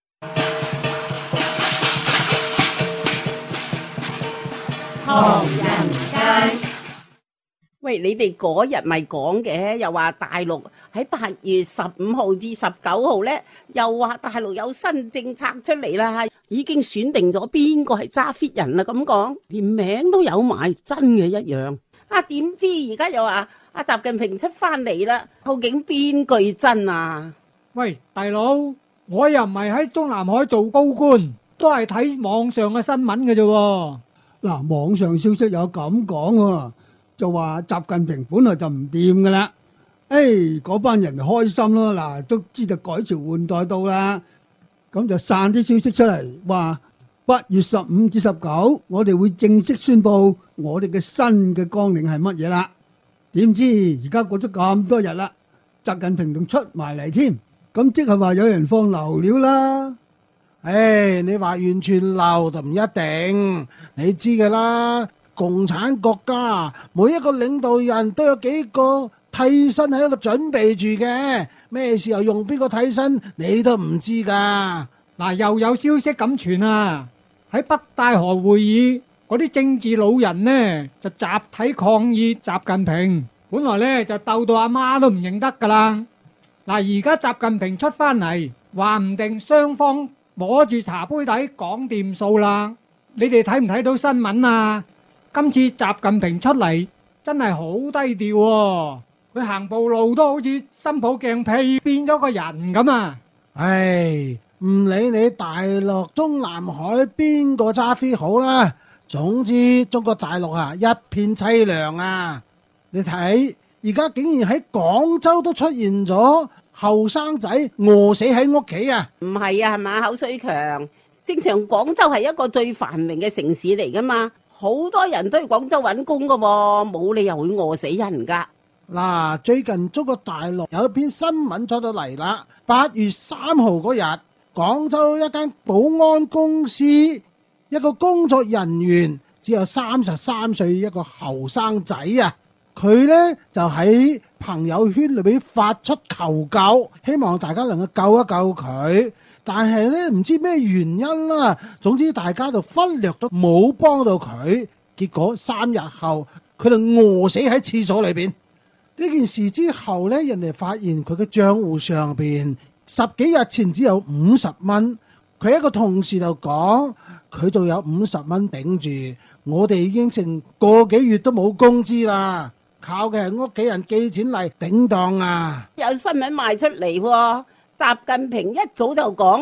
S5: 唐人街，喂，你哋嗰日咪講嘅，又話大陸喺八月十五號至十九號咧，又話大陸有新政策出嚟啦，已經選定咗邊個係揸 fit 人啦，咁講，連名都有埋，真嘅一樣。啊，點知而家又話阿習近平出翻嚟啦，究竟邊句真啊？
S6: 喂，大佬，我又唔係喺中南海做高官，都係睇網上嘅新聞嘅啫。
S7: 嗱，網上消息有咁講喎，就話習近平本來就唔掂噶啦，誒，嗰班人開心咯，嗱，都知道改朝換代到啦，咁就散啲消息出嚟，話八月十五至十九，我哋會正式宣布我哋嘅新嘅綱領係乜嘢啦。點知而家過咗咁多日啦，習近平仲出埋嚟添，咁即係話有人放流料啦。
S8: 唉，你話完全流就唔一定，你知㗎啦。共產國家每一個領導人都有幾個替身喺度準備住嘅，咩時候用邊個替身你都唔知㗎。
S6: 嗱，又有消息咁傳啊，喺北戴河會議嗰啲政治老人呢就集體抗議習近平，本來呢就鬥到阿媽都唔認得㗎啦。嗱，而家習近平出翻嚟，話唔定雙方摸住茶杯底講掂數啦，你哋睇唔睇到新聞啊？今次習近平出嚟真係好低調喎，佢行步路都好似新抱鏡屁變咗個人咁啊！
S8: 唉，唔理你大陸中南海邊個揸 fit 好啦，總之中國大陸啊一片凄涼啊！你睇而家竟然喺廣州都出現咗後生仔餓死喺屋企啊！
S5: 唔係啊，係嘛？口水強，正常廣州係一個最繁榮嘅城市嚟噶嘛，好多人都去廣州揾工噶喎，冇理由會餓死人噶。
S8: 嗱，最近中國大陸有一篇新聞出到嚟啦，八月三號嗰日，廣州一間保安公司一個工作人員只有三十三歲一個後生仔啊，佢呢就喺朋友圈裏邊發出求救，希望大家能夠救一救佢。但係呢唔知咩原因啦，總之大家就忽略到冇幫到佢，結果三日後佢就餓死喺廁所裏邊。呢件事之後呢，人哋發現佢嘅賬戶上邊十幾日前只有五十蚊，佢一個同事就講佢仲有五十蚊頂住，我哋已經成個幾月都冇工資啦，靠嘅係屋企人寄錢嚟頂檔啊！
S5: 有新聞賣出嚟喎，習近平一早就講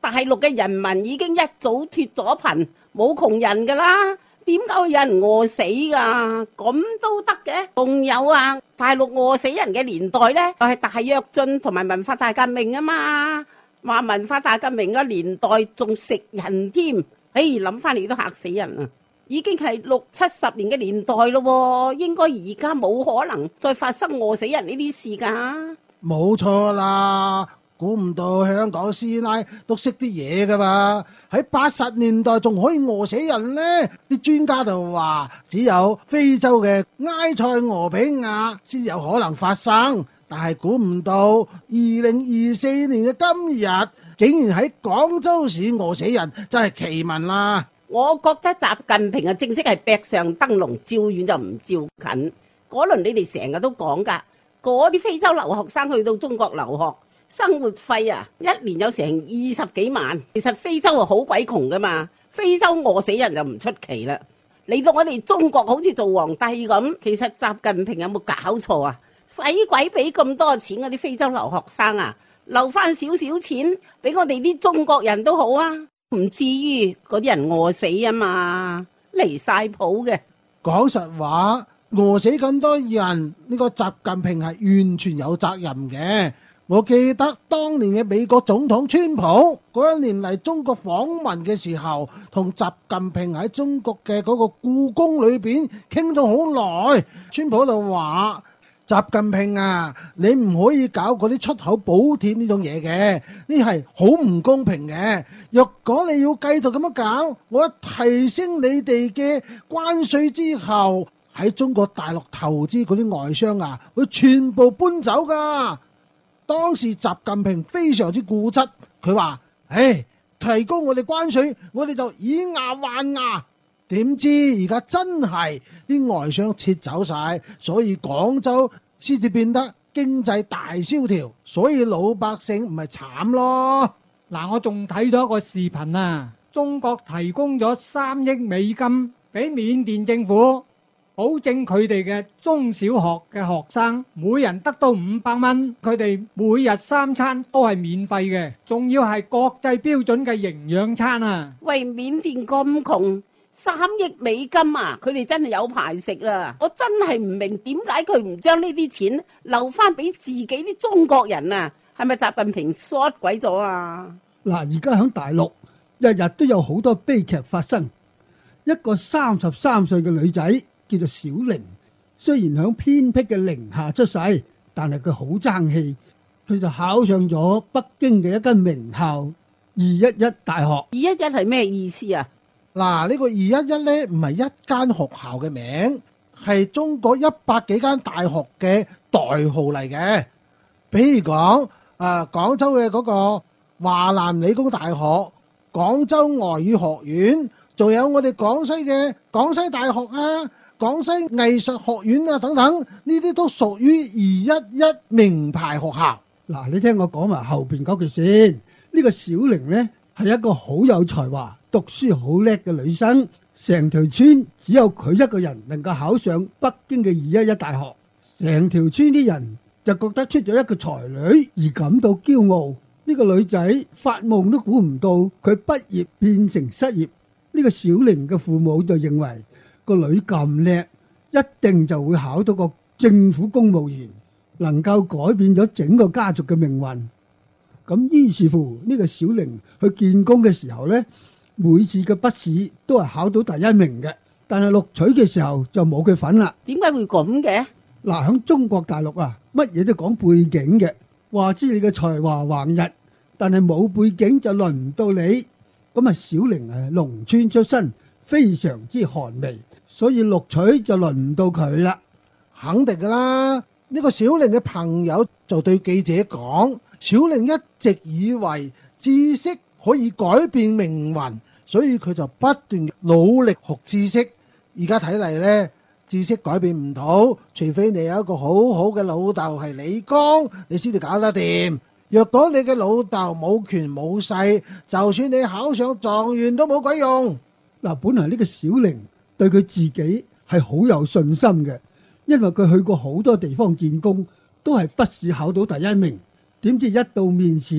S5: 大陸嘅人民已經一早脫咗貧，冇窮人噶啦，點解會有人餓死噶？咁都得嘅。仲有啊，大陸餓死人嘅年代呢，就係大躍進同埋文化大革命啊嘛。話文化大革命嘅年代仲食人添，哎，諗翻嚟都嚇死人啊！已經係六七十年嘅年代咯，應該而家冇可能再發生餓死人呢啲事噶。
S8: 冇錯啦，估唔到香港師奶都識啲嘢噶嘛。喺八十年代仲可以餓死人呢，啲專家就話只有非洲嘅埃塞俄比亞先有可能發生，但係估唔到二零二四年嘅今日，竟然喺廣州市餓死人，真係奇聞啦！
S5: 我覺得習近平啊，正式係壁上燈籠，照遠就唔照近。嗰輪你哋成日都講噶，嗰啲非洲留學生去到中國留學，生活費啊，一年有成二十幾萬。其實非洲啊好鬼窮噶嘛，非洲餓死人就唔出奇啦。嚟到我哋中國好似做皇帝咁，其實習近平有冇搞錯啊？使鬼俾咁多錢嗰啲非洲留學生啊，留翻少少錢俾我哋啲中國人都好啊，唔至於嗰啲人餓死啊嘛，離晒譜嘅。
S8: 講實話，餓死咁多人，呢個習近平係完全有責任嘅。我記得當年嘅美國總統川普嗰一年嚟中國訪問嘅時候，同習近平喺中國嘅嗰個故宮裏邊傾咗好耐。川普就話：習近平啊，你唔可以搞嗰啲出口補貼呢種嘢嘅，呢係好唔公平嘅。若果你要繼續咁樣搞，我一提升你哋嘅關稅之後，喺中國大陸投資嗰啲外商啊，會全部搬走噶。當時習近平非常之固執，佢話：唉，提高我哋關稅，我哋就以牙還牙。點知而家真係啲外商撤走晒，所以廣州先至變得經濟大蕭條，所以老百姓唔係慘咯。
S6: 嗱，我仲睇到一個視頻啊，中國提供咗三億美金俾緬甸政府，保證佢哋嘅中小學嘅學生每人得到五百蚊，佢哋每日三餐都係免費嘅，仲要係國際標準嘅營養餐啊！
S5: 喂，緬甸咁窮，三億美金啊，佢哋真係有排食啦！我真係唔明點解佢唔將呢啲錢留翻俾自己啲中國人啊？係咪習近平 short 鬼咗啊？
S7: 嗱，而家喺大陸日日都有好多悲劇發生。一個三十三歲嘅女仔叫做小玲，雖然喺偏僻嘅寧夏出世，但係佢好爭氣，佢就考上咗北京嘅一間名校二一一大學。
S5: 二一一係咩意思啊？
S8: 嗱，呢個二一一呢唔係一間學校嘅名，係中國一百幾間大學嘅代號嚟嘅。比如講，誒、呃、廣州嘅嗰個華南理工大學、廣州外語學院，仲有我哋廣西嘅廣西大學啊、廣西藝術學院啊等等，呢啲都屬於二一一名牌學校。
S7: 嗱，你聽我講埋後邊嗰句先。呢個小玲呢係一個好有才華、讀書好叻嘅女生，成條村只有佢一個人能夠考上北京嘅二一一大學，成條村啲人就覺得出咗一個才女而感到驕傲。呢個女仔發夢都估唔到佢畢業變成失業。呢個小玲嘅父母就認為個女咁叻，一定就會考到個政府公務員，能夠改變咗整個家族嘅命運。咁於是乎，呢個小玲去見工嘅時候呢，每次嘅筆試都係考到第一名嘅，但係錄取嘅時候就冇佢份啦。
S5: 點解會咁嘅？
S7: 嗱，喺中國大陸啊，乜嘢都講背景嘅，話知你嘅才華橫溢，但係冇背景就輪唔到你。咁啊，小玲係農村出身，非常之寒微，所以錄取就輪唔到佢啦。
S8: 肯定噶啦，呢個小玲嘅朋友就對記者講：小玲一直以為知識可以改變命運，所以佢就不斷努力學知識。而家睇嚟呢，知識改變唔到，除非你有一個好好嘅老豆係理工，你先至搞得掂。若果你嘅老豆冇權冇勢，就算你考上狀元都冇鬼用。
S7: 嗱，本來呢個小玲對佢自己係好有信心嘅，因為佢去過好多地方見工，都係筆試考到第一名。點知一到面試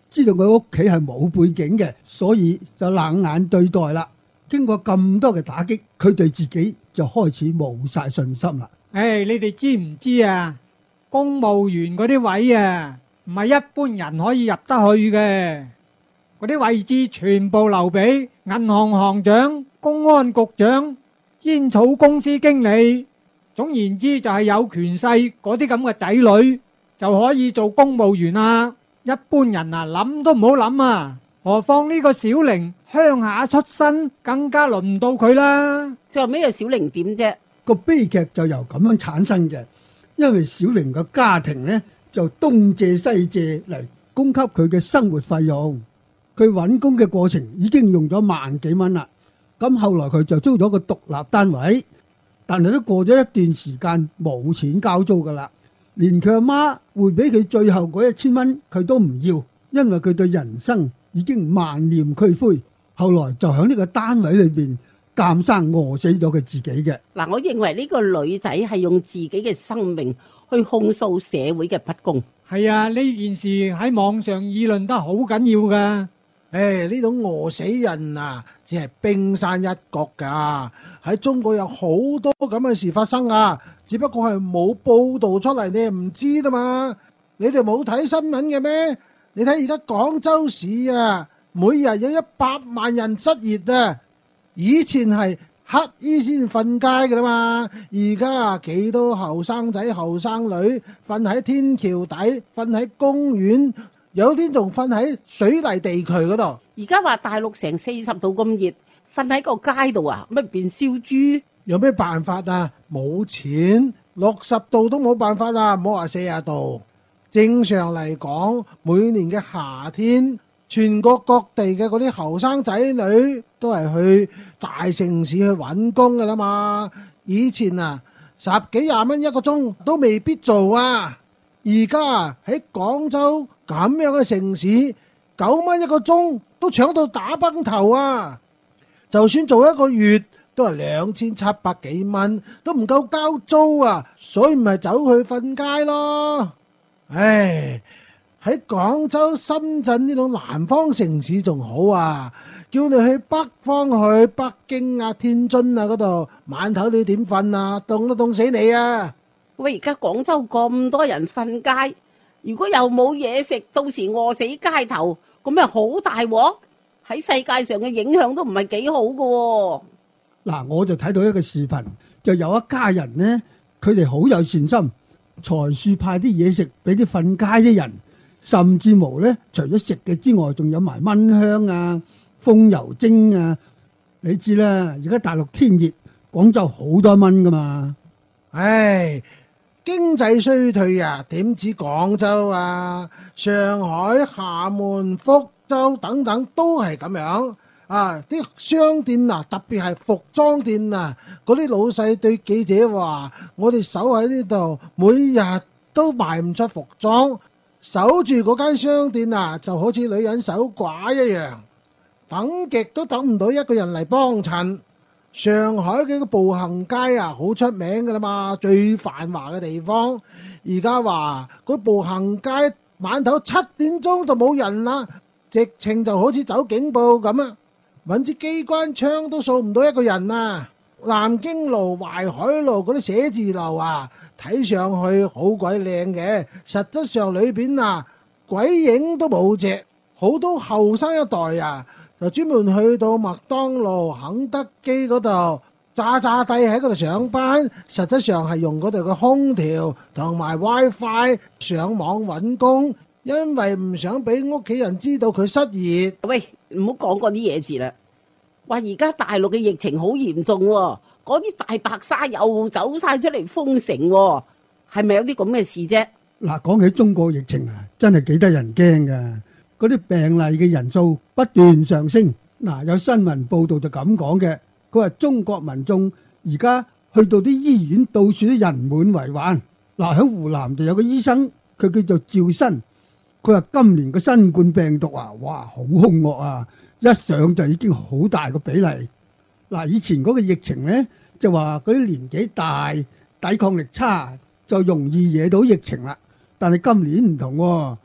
S7: 知道佢屋企係冇背景嘅，所以就冷眼對待啦。經過咁多嘅打擊，佢對自己就開始冇晒信心啦。
S6: 唉，你哋知唔知啊？公務員嗰啲位啊，唔係一般人可以入得去嘅，嗰啲位置全部留俾銀行行長、公安局長、煙草公司經理，總言之就係有權勢嗰啲咁嘅仔女就可以做公務員啦。一般人啊諗都唔好諗啊，何況呢個小玲鄉下出身，更加輪唔到佢啦。
S5: 最後尾有小玲點啫？
S7: 個悲劇就由咁樣產生嘅，因為小玲嘅家庭呢，就東借西借嚟供給佢嘅生活費用。佢揾工嘅過程已經用咗萬幾蚊啦。咁後來佢就租咗個獨立單位，但係都過咗一段時間冇錢交租噶啦。連佢阿媽匯俾佢最後嗰一千蚊，佢都唔要，因為佢對人生已經萬念俱灰。後來就喺呢個單位裏邊監生餓死咗佢自己嘅。
S5: 嗱，我認為呢個女仔係用自己嘅生命去控訴社會嘅不公。
S6: 係啊，呢件事喺網上議論得好緊要噶。
S8: 誒，呢種餓死人啊，只係冰山一角噶。喺中國有好多咁嘅事發生啊，只不過係冇報道出嚟，你係唔知啫嘛。你哋冇睇新聞嘅咩？你睇而家廣州市啊，每日有一百萬人失業啊。以前係乞衣先瞓街噶啦嘛，而家啊幾多後生仔後生女瞓喺天橋底，瞓喺公園。有啲仲瞓喺水泥地渠嗰度。
S5: 而家話大陸成四十度咁熱，瞓喺個街度啊，乜變燒豬？
S8: 有咩辦法啊？冇錢，六十度都冇辦法啊！唔好話四十度。正常嚟講，每年嘅夏天，全國各地嘅嗰啲後生仔女都係去大城市去揾工噶啦嘛。以前啊，十幾廿蚊一個鐘都未必做啊。而家喺廣州咁樣嘅城市，九蚊一個鐘都搶到打崩頭啊！就算做一個月都係兩千七百幾蚊，都唔夠交租啊！所以咪走去瞓街咯。唉，喺廣州、深圳呢種南方城市仲好啊，叫你去北方去北京啊、天津啊嗰度，晚頭你點瞓啊？凍都凍死你啊！
S5: 喂，而家廣州咁多人瞓街，如果又冇嘢食，到時餓死街頭，咁咪好大鑊？喺世界上嘅影響都唔係幾好㗎。
S7: 嗱，我就睇到一個視頻，就有一家人呢，佢哋好有善心，財樹派啲嘢食俾啲瞓街啲人，甚至無呢，除咗食嘅之外，仲有埋蚊香啊、風油精啊。你知啦，而家大陸天熱，廣州好多蚊噶嘛。
S8: 唉。經濟衰退啊，點止廣州啊，上海、廈門、福州等等都係咁樣啊！啲商店啊，特別係服裝店啊，嗰啲老細對記者話：我哋守喺呢度，每日都賣唔出服裝，守住嗰間商店啊，就好似女人守寡一樣，等極都等唔到一個人嚟幫襯。上海嘅個步行街啊，好出名噶啦嘛，最繁華嘅地方。而家話嗰步行街晚頭七點鐘就冇人啦，直情就好似走警報咁啊！揾支機關槍都掃唔到一個人啊！南京路、淮海路嗰啲寫字樓啊，睇上去好鬼靚嘅，實質上裏邊啊鬼影都冇隻。好多後生一代啊，就專門去到麥當勞、肯德基嗰度炸炸低喺嗰度上班，實質上係用嗰度嘅空調同埋 WiFi 上網揾工，因為唔想俾屋企人知道佢失業。
S5: 喂，唔好講嗰啲嘢字啦。話而家大陸嘅疫情好嚴重喎，嗰啲大白鯊又走晒出嚟封城喎，係咪有啲咁嘅事啫？
S7: 嗱，講起中國疫情啊，真係幾得人驚噶。嗰啲病例嘅人數不斷上升，嗱，有新聞報道就咁講嘅，佢話中國民眾而家去到啲醫院到處都人滿為患。嗱，喺湖南就有個醫生，佢叫做趙新，佢話今年個新冠病毒啊，哇，好兇惡啊，一上就已經好大個比例。嗱，以前嗰個疫情呢，就話嗰啲年紀大、抵抗力差就容易惹到疫情啦，但係今年唔同喎。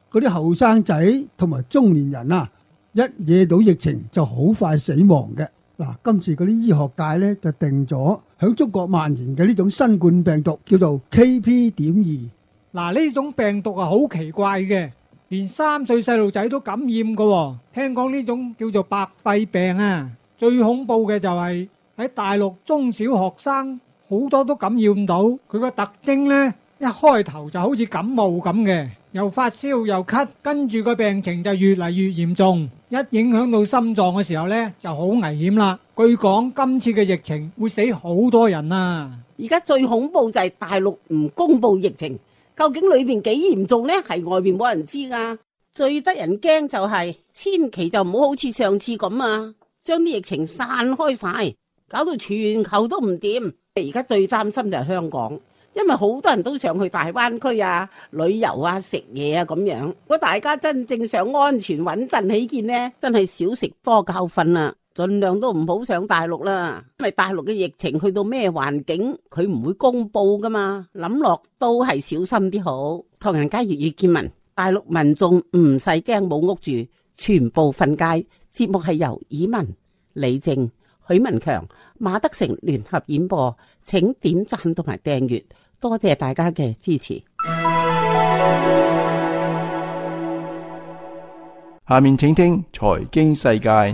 S7: 嗰啲後生仔同埋中年人啊，一惹到疫情就好快死亡嘅。嗱，今次嗰啲醫學界咧就定咗響中國蔓延嘅呢種新冠病毒叫做 K P 點二。
S6: 嗱，呢種病毒啊好奇怪嘅，連三歲細路仔都感染㗎喎。聽講呢種叫做白肺病啊，最恐怖嘅就係喺大陸中小學生好多都感染到。佢個特徵呢，一開頭就好似感冒咁嘅，又發燒又咳，跟住個病情就越嚟越嚴重。一影響到心臟嘅時候呢，就好危險啦。據講今次嘅疫情會死好多人啊！
S5: 而家最恐怖就係大陸唔公布疫情，究竟裏邊幾嚴重呢？係外邊冇人知噶。最得人驚就係、是、千祈就唔好好似上次咁啊，將啲疫情散開晒，搞到全球都唔掂。而家最擔心就係香港。因為好多人都想去大灣區啊、旅遊啊、食嘢啊咁樣。如果大家真正想安全穩陣起見呢，真係少食多教訓啦，盡量都唔好上大陸啦。因為大陸嘅疫情去到咩環境，佢唔會公布噶嘛。諗落都係小心啲好。唐人街粵語見聞，大陸民眾唔使驚冇屋住，全部瞓街。節目係由以文、李靜、許文強、馬德成聯合演播，請點讚同埋訂閱，多謝大家嘅支持。
S1: 下面請聽財經世界。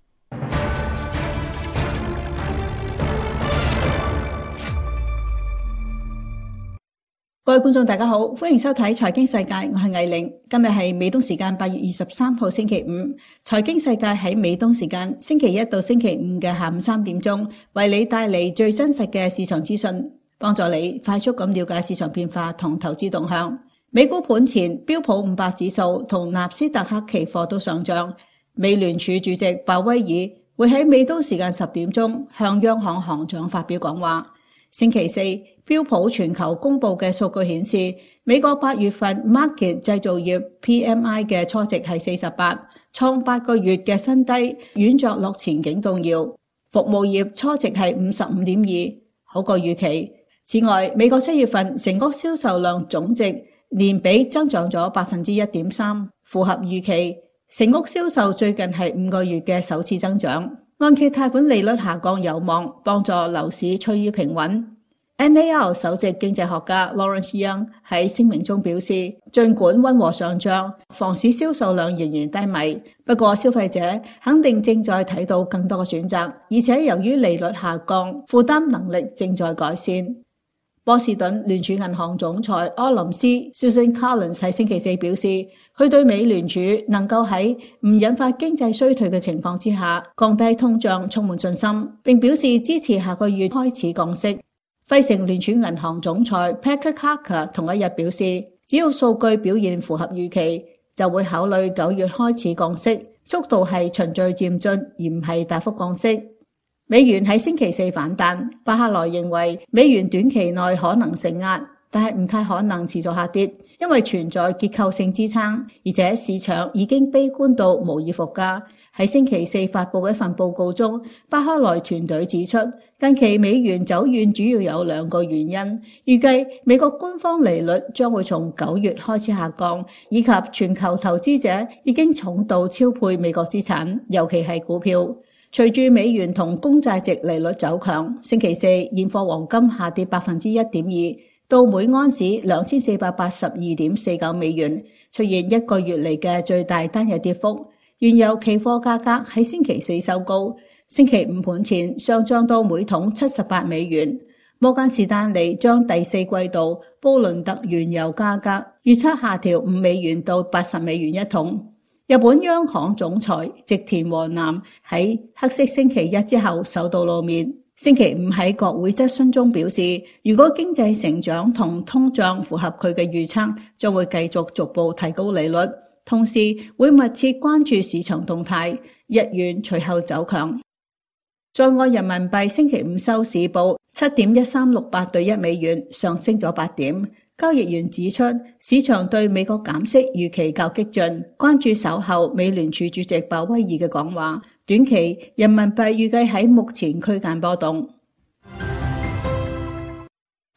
S9: 各位觀眾大家好，歡迎收睇財經世界，我係藝玲。今日係美東時間八月二十三號星期五，財經世界喺美東時間星期一到星期五嘅下午三點鐘，為你帶嚟最真實嘅市場資訊，幫助你快速咁了解市場變化同投資動向。美股盤前，標普五百指數同納斯達克期貨都上漲。美聯儲主席鮑威爾會喺美東時間十點鐘向央行行長發表講話。星期四，標普全球公布嘅數據顯示，美國八月份 market 製造業 P M I 嘅初值係四十八，創八個月嘅新低，軟着陸前景動搖。服務業初值係五十五點二，好過預期。此外，美國七月份成屋銷售量總值年比增長咗百分之一點三，符合預期。成屋銷售最近係五個月嘅首次增長。按揭貸款利率下降有望幫助樓市趨於平穩。N A R 首席經濟學家 Lawrence Young 喺聲明中表示，儘管溫和上漲，房市銷售量仍然低迷，不過消費者肯定正在睇到更多嘅選擇，而且由於利率下降，負擔能力正在改善。波士頓聯儲銀行總裁柯林斯 Susan Collins 喺星期四表示，佢對美聯儲能夠喺唔引發經濟衰退嘅情況之下降低通脹充滿信心，並表示支持下個月開始降息。費城聯儲銀行總裁 Patrick Harker 同一日表示，只要數據表現符合預期，就會考慮九月開始降息，速度係循序漸進，而唔係大幅降息。美元喺星期四反彈，巴克萊認為美元短期內可能承壓，但係唔太可能持續下跌，因為存在結構性支撐，而且市場已經悲觀到無以復加。喺星期四發佈嘅一份報告中，巴克萊團隊指出，近期美元走軟主要有兩個原因，預計美國官方利率將會從九月開始下降，以及全球投資者已經重度超配美國資產，尤其係股票。隨住美元同公債值利率走強，星期四現貨黃金下跌百分之一點二，到每安士兩千四百八十二點四九美元，出現一個月嚟嘅最大單日跌幅。原油期貨價格喺星期四收高，星期五盤前上漲到每桶七十八美元。摩根士丹利將第四季度布倫特原油價格預測下調五美元到八十美元一桶。日本央行總裁植田和男喺黑色星期一之後首度露面。星期五喺國會質詢中表示，如果經濟成長同通脹符合佢嘅預測，將會繼續逐步提高利率，同時會密切關注市場動態。日元隨後走強。在岸人民幣星期五收市報七點一三六八對一美元，上升咗八點。交易員指出，市場對美國減息預期較激進，關注稍後美聯儲主席鮑威爾嘅講話。短期人民幣預計喺目前區間波動。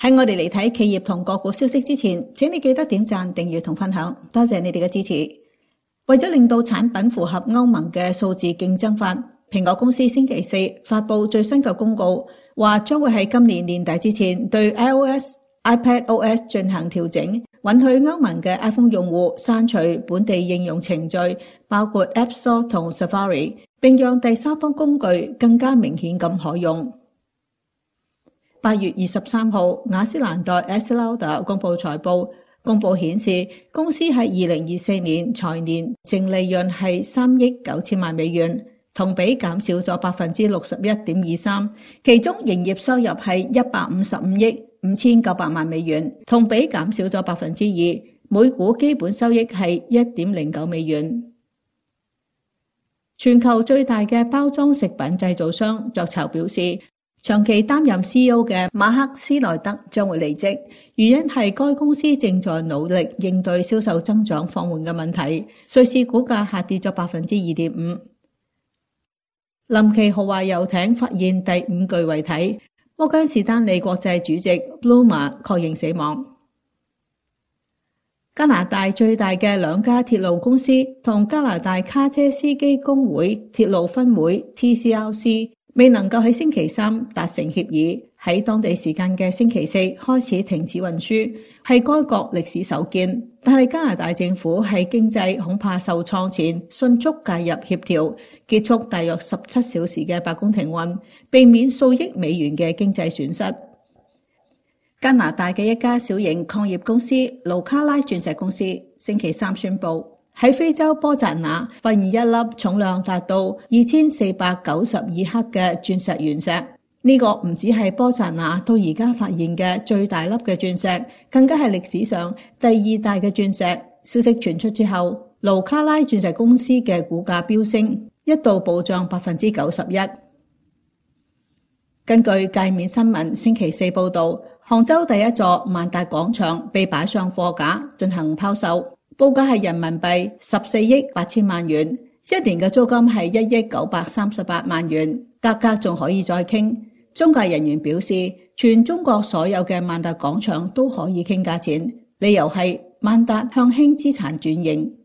S9: 喺我哋嚟睇企業同個股消息之前，請你記得點讚、訂閱同分享，多謝你哋嘅支持。為咗令到產品符合歐盟嘅數字競爭法，蘋果公司星期四發佈最新嘅公告，話將會喺今年年底之前對 iOS、iPadOS 進行調整，允許歐盟嘅 iPhone 用戶刪除本地應用程序，包括 App Store 同 Safari， 並讓第三方工具更加明顯咁可用。八月二十三號，雅詩蘭黛 Estée Lauder 公布財報，公布顯示公司喺二零二四年財年淨利潤係三億九千萬美元，同比減少咗百分之六十一點二三，其中營業收入係一百五十五億五千九百萬美元，同比減少咗百分之二，每股基本收益係一點零九美元。全球最大嘅包裝食品製造商雀巢表示，長期擔任 C E O 嘅馬克斯萊德將會離職，原因係該公司正在努力應對銷售增長放緩嘅問題。瑞士股價下跌咗百分之二點五。林奇豪華遊艇發現第五具遺體，摩根士丹利國際主席 Bluma 確認死亡。加拿大最大嘅兩家鐵路公司同加拿大卡車司機工會鐵路分會 T C R C 未能夠喺星期三達成協議，喺當地時間嘅星期四開始停止運輸，係該國歷史首見。但係加拿大政府喺經濟恐怕受創前迅速介入協調，結束大約十七小時嘅罷工停運，避免數億美元嘅經濟損失。加拿大嘅一家小型礦業公司盧卡拉鑽石公司星期三宣布，喺非洲波札那發現一粒重量達到二千四百九十二克嘅鑽石原石。呢、這個唔只係波札那到而家發現嘅最大粒嘅鑽石，更加係歷史上第二大嘅鑽石。消息傳出之後，盧卡拉鑽石公司嘅股價飆升，一度暴漲百分之九十一。根據界面新聞星期四報道，杭州第一座萬達廣場被擺上貨架進行拋售。報價係人民幣十四億八千萬元，一年嘅租金係一億九百三十八萬元，價格仲可以再傾。中介人員表示，全中國所有嘅萬達廣場都可以傾價錢，理由係萬達向輕資產轉型。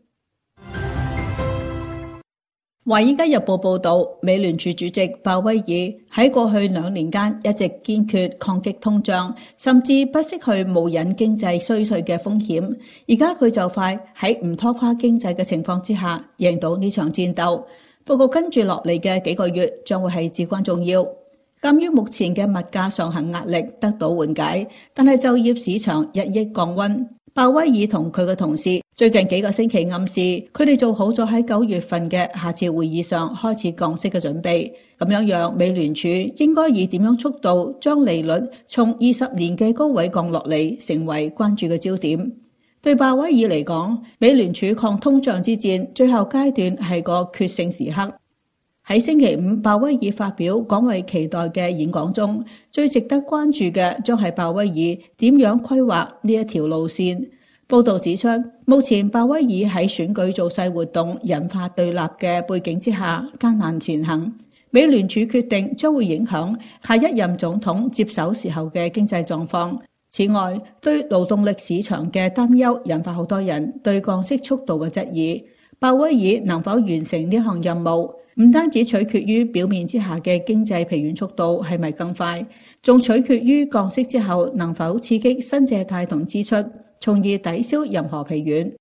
S9: 華爾街日報報道，美聯儲主席鮑威爾喺過去兩年間一直堅決抗擊通脹，甚至不惜去冒引經濟衰退嘅風險。而家佢就快喺唔拖垮經濟嘅情況之下贏到呢場戰鬥。不過跟住落嚟嘅幾個月將會係至關重要。鑒於目前嘅物價上行壓力得到緩解，但係就業市場日益降溫。鮑威爾同佢嘅同事最近幾個星期暗示，佢哋做好咗喺九月份嘅下次會議上開始降息嘅準備。咁樣樣，美聯儲應該以點樣速度將利率從二十年嘅高位降落嚟，成為關注嘅焦點。對鮑威爾嚟講，美聯儲抗通脹之戰最後階段係個決勝時刻。喺星期五，鮑威爾發表廣為期待嘅演講中，最值得關注嘅將係鮑威爾點樣規劃呢一條路線。報道指出，目前鮑威爾喺選舉造勢活動引發對立嘅背景之下艱難前行。美聯儲決定將會影響下一任總統接手時候嘅經濟狀況。此外，對勞動力市場嘅擔憂引發好多人對降息速度嘅質疑。鮑威爾能否完成呢項任務，唔單止取決於表面之下嘅經濟疲軟速度係咪更快，仲取決於降息之後能否刺激新借貸同支出，從而抵消任何疲軟。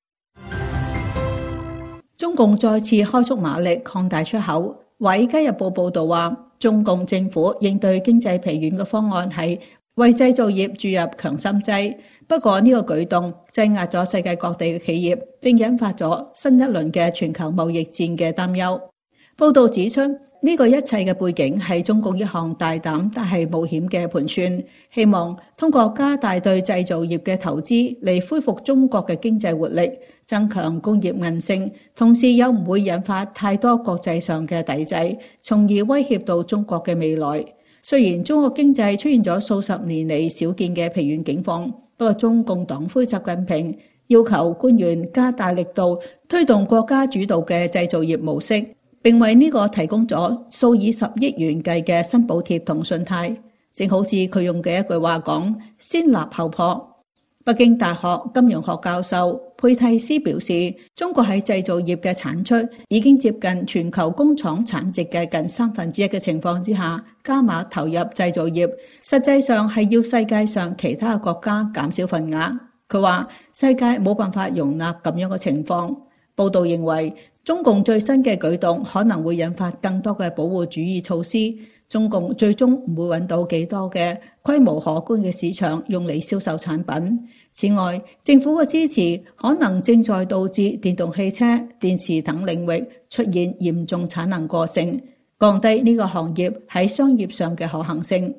S9: 中共再次開足馬力擴大出口。華爾街日報報道話，中共政府應對經濟疲軟嘅方案係為製造業注入強心劑。不過呢個舉動擠壓咗世界各地嘅企業，並引發咗新一輪嘅全球貿易戰嘅擔憂。報道指出，呢個一切嘅背景係中共一項大膽但係冒險嘅盤算，希望通過加大對製造業嘅投資嚟恢復中國嘅經濟活力，增強工業韌性，同時又唔會引發太多國際上嘅抵制，從而威脅到中國嘅未來。雖然中國經濟出現咗數十年嚟少見嘅疲軟境況，不過中共黨魁習近平要求官員加大力度推動國家主導嘅製造業模式，並為呢個提供咗數以十億元計嘅新補貼同信貸。 正好似佢用嘅一句話講，先立後破。北京大學金融學教授佩蒂斯表示，中國喺製造業嘅產出已經接近全球工廠產值嘅近三分之一嘅情況之下，加碼投入製造業，實際上係要世界上其他國家減少份額。佢話世界冇辦法容納咁樣嘅情況。報道認為，中共最新嘅舉動可能會引發更多嘅保護主義措施，中共最終唔會揾到幾多嘅規模可觀嘅市場用嚟銷售產品。此外，政府嘅支持可能正在導致電動汽車、電池等領域出現嚴重產能過剩，降低呢個行業喺商業上嘅可行性。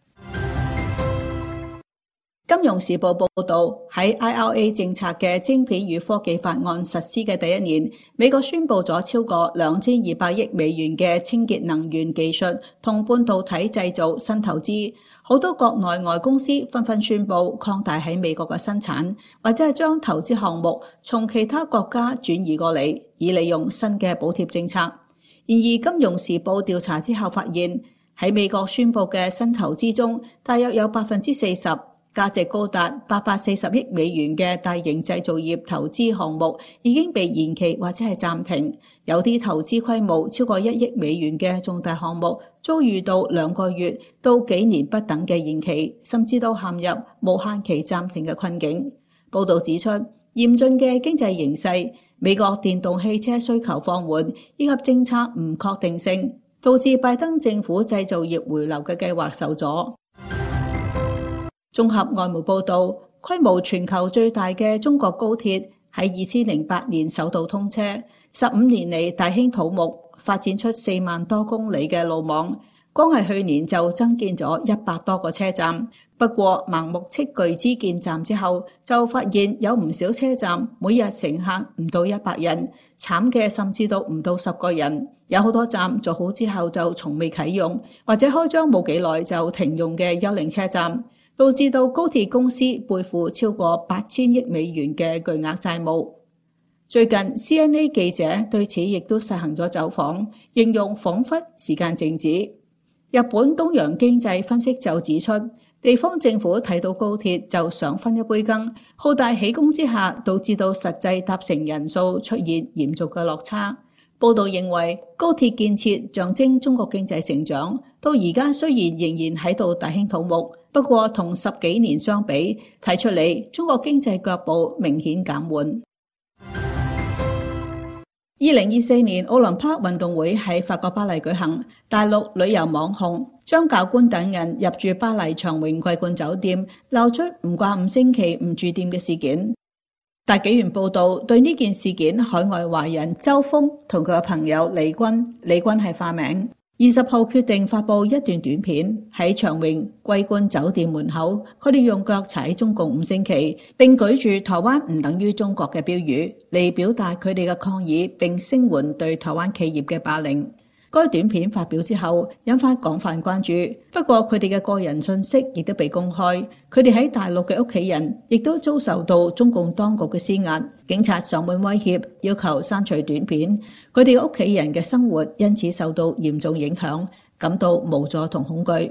S9: 金融時報報道，喺 I R A 政策嘅晶片與科技法案實施嘅第一年，美國宣布咗超過兩千二百億美元嘅清潔能源技術同半導體製造新投資。好多國內外公司紛紛宣布擴大喺美國嘅生產，或者係將投資項目從其他國家轉移過嚟，以利用新嘅補貼政策。然而，金融時報調查之後發現，喺美國宣布嘅新投資中，大約有百分之四十，價值高達八百四十億美元嘅大型製造業投資項目已經被延期或者係暫停，有啲投資規模超過一億美元嘅重大項目遭遇到兩個月到幾年不等嘅延期，甚至都陷入無限期暫停嘅困境。報導指出，嚴峻嘅經濟形勢、美國電動汽車需求放緩以及政策唔確定性，導致拜登政府製造業回流嘅計劃受阻。綜合外媒報道，規模全球最大嘅中國高鐵喺二千零八年首度通車，十五年嚟大興土木，發展出四萬多公里嘅路網，光係去年就增建咗一百多個車站。不過盲目斥巨資建站之後，就發現有唔少車站每日乘客唔到一百人，慘嘅甚至到唔到十個人。有好多站做好之後就從未啟用，或者開張冇幾耐就停用嘅幽靈車站，導致到高鐵公司背負超過八千億美元嘅巨額債務。最近 C N A 記者對此亦都實行咗走訪，形容彷彿時間靜止。日本東洋經濟分析就指出，地方政府睇到高鐵就想分一杯羹，好大喜功之下，導致到實際搭乘人數出現嚴重嘅落差。報道認為，高鐵建設象徵中國經濟成長，到而家雖然仍然喺度大興土木，不過同十幾年相比，睇出嚟中國經濟腳步明顯減緩。二零二四年奧林匹克運動會喺法國巴黎舉行，大陸旅遊網紅將教官等人入住巴黎長榮桂冠酒店，鬧出唔掛五星旗唔住店嘅事件。大紀元報道對呢件事件，海外華人周峰同佢嘅朋友李軍，李軍係化名，二十號決定發布一段短片，喺長榮桂冠酒店門口，佢哋用腳踩中共五星旗，並舉住台灣唔等於中國嘅標語嚟表達佢哋嘅抗議，並聲援對台灣企業嘅霸凌。該短片發表之後，引發廣泛關注。不過佢哋嘅個人信息亦都被公開，佢哋喺大陸嘅屋企人亦都遭受到中共當局嘅施壓，警察上門威脅，要求刪除短片。佢哋嘅屋企人嘅生活因此受到嚴重影響，感到無助同恐懼。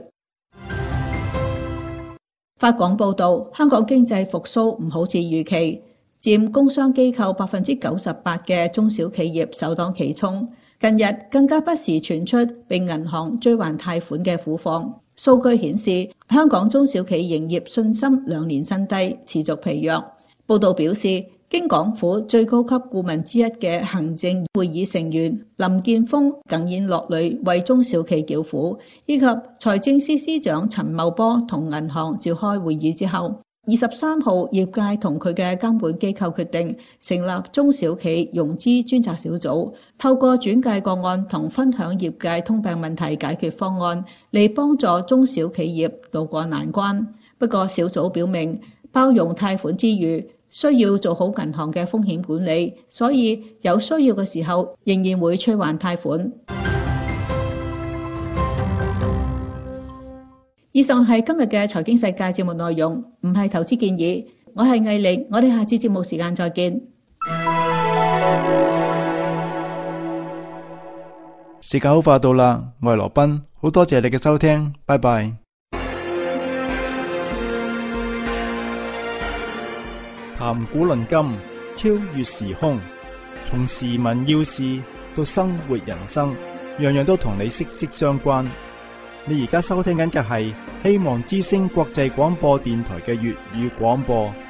S9: 法廣報道，香港經濟復甦唔好似預期，佔工商機構百分之九十八嘅中小企業首當其衝。近日更加不時傳出被銀行追還貸款嘅苦況。數據顯示，香港中小企營業信心兩年新低，持續疲弱。報道表示，經港府最高級顧問之一嘅行政會議成員林健鋒哽咽落淚為中小企叫苦，以及財政司司長陳茂波同銀行召開會議之後，二十三號業界同佢嘅監管機構決定成立中小企融資專責小組，透過轉介個案同分享業界通病問題解決方案嚟幫助中小企業渡過難關。不過小組表明，包容貸款之餘，需要做好銀行嘅風險管理，所以有需要嘅時候仍然會催還貸款。以上係今日嘅財經世界節目內容，唔係投資建議。我係藝玲，我哋下次節目時間再見。
S1: 時間好快到啦，我係羅賓，好多謝你嘅收聽，拜拜。 談古論今，超越時空，從時聞要事到生活人生，樣樣都同你息息相關。你而家收聽緊嘅係希望之聲國際廣播電台嘅粵語廣播。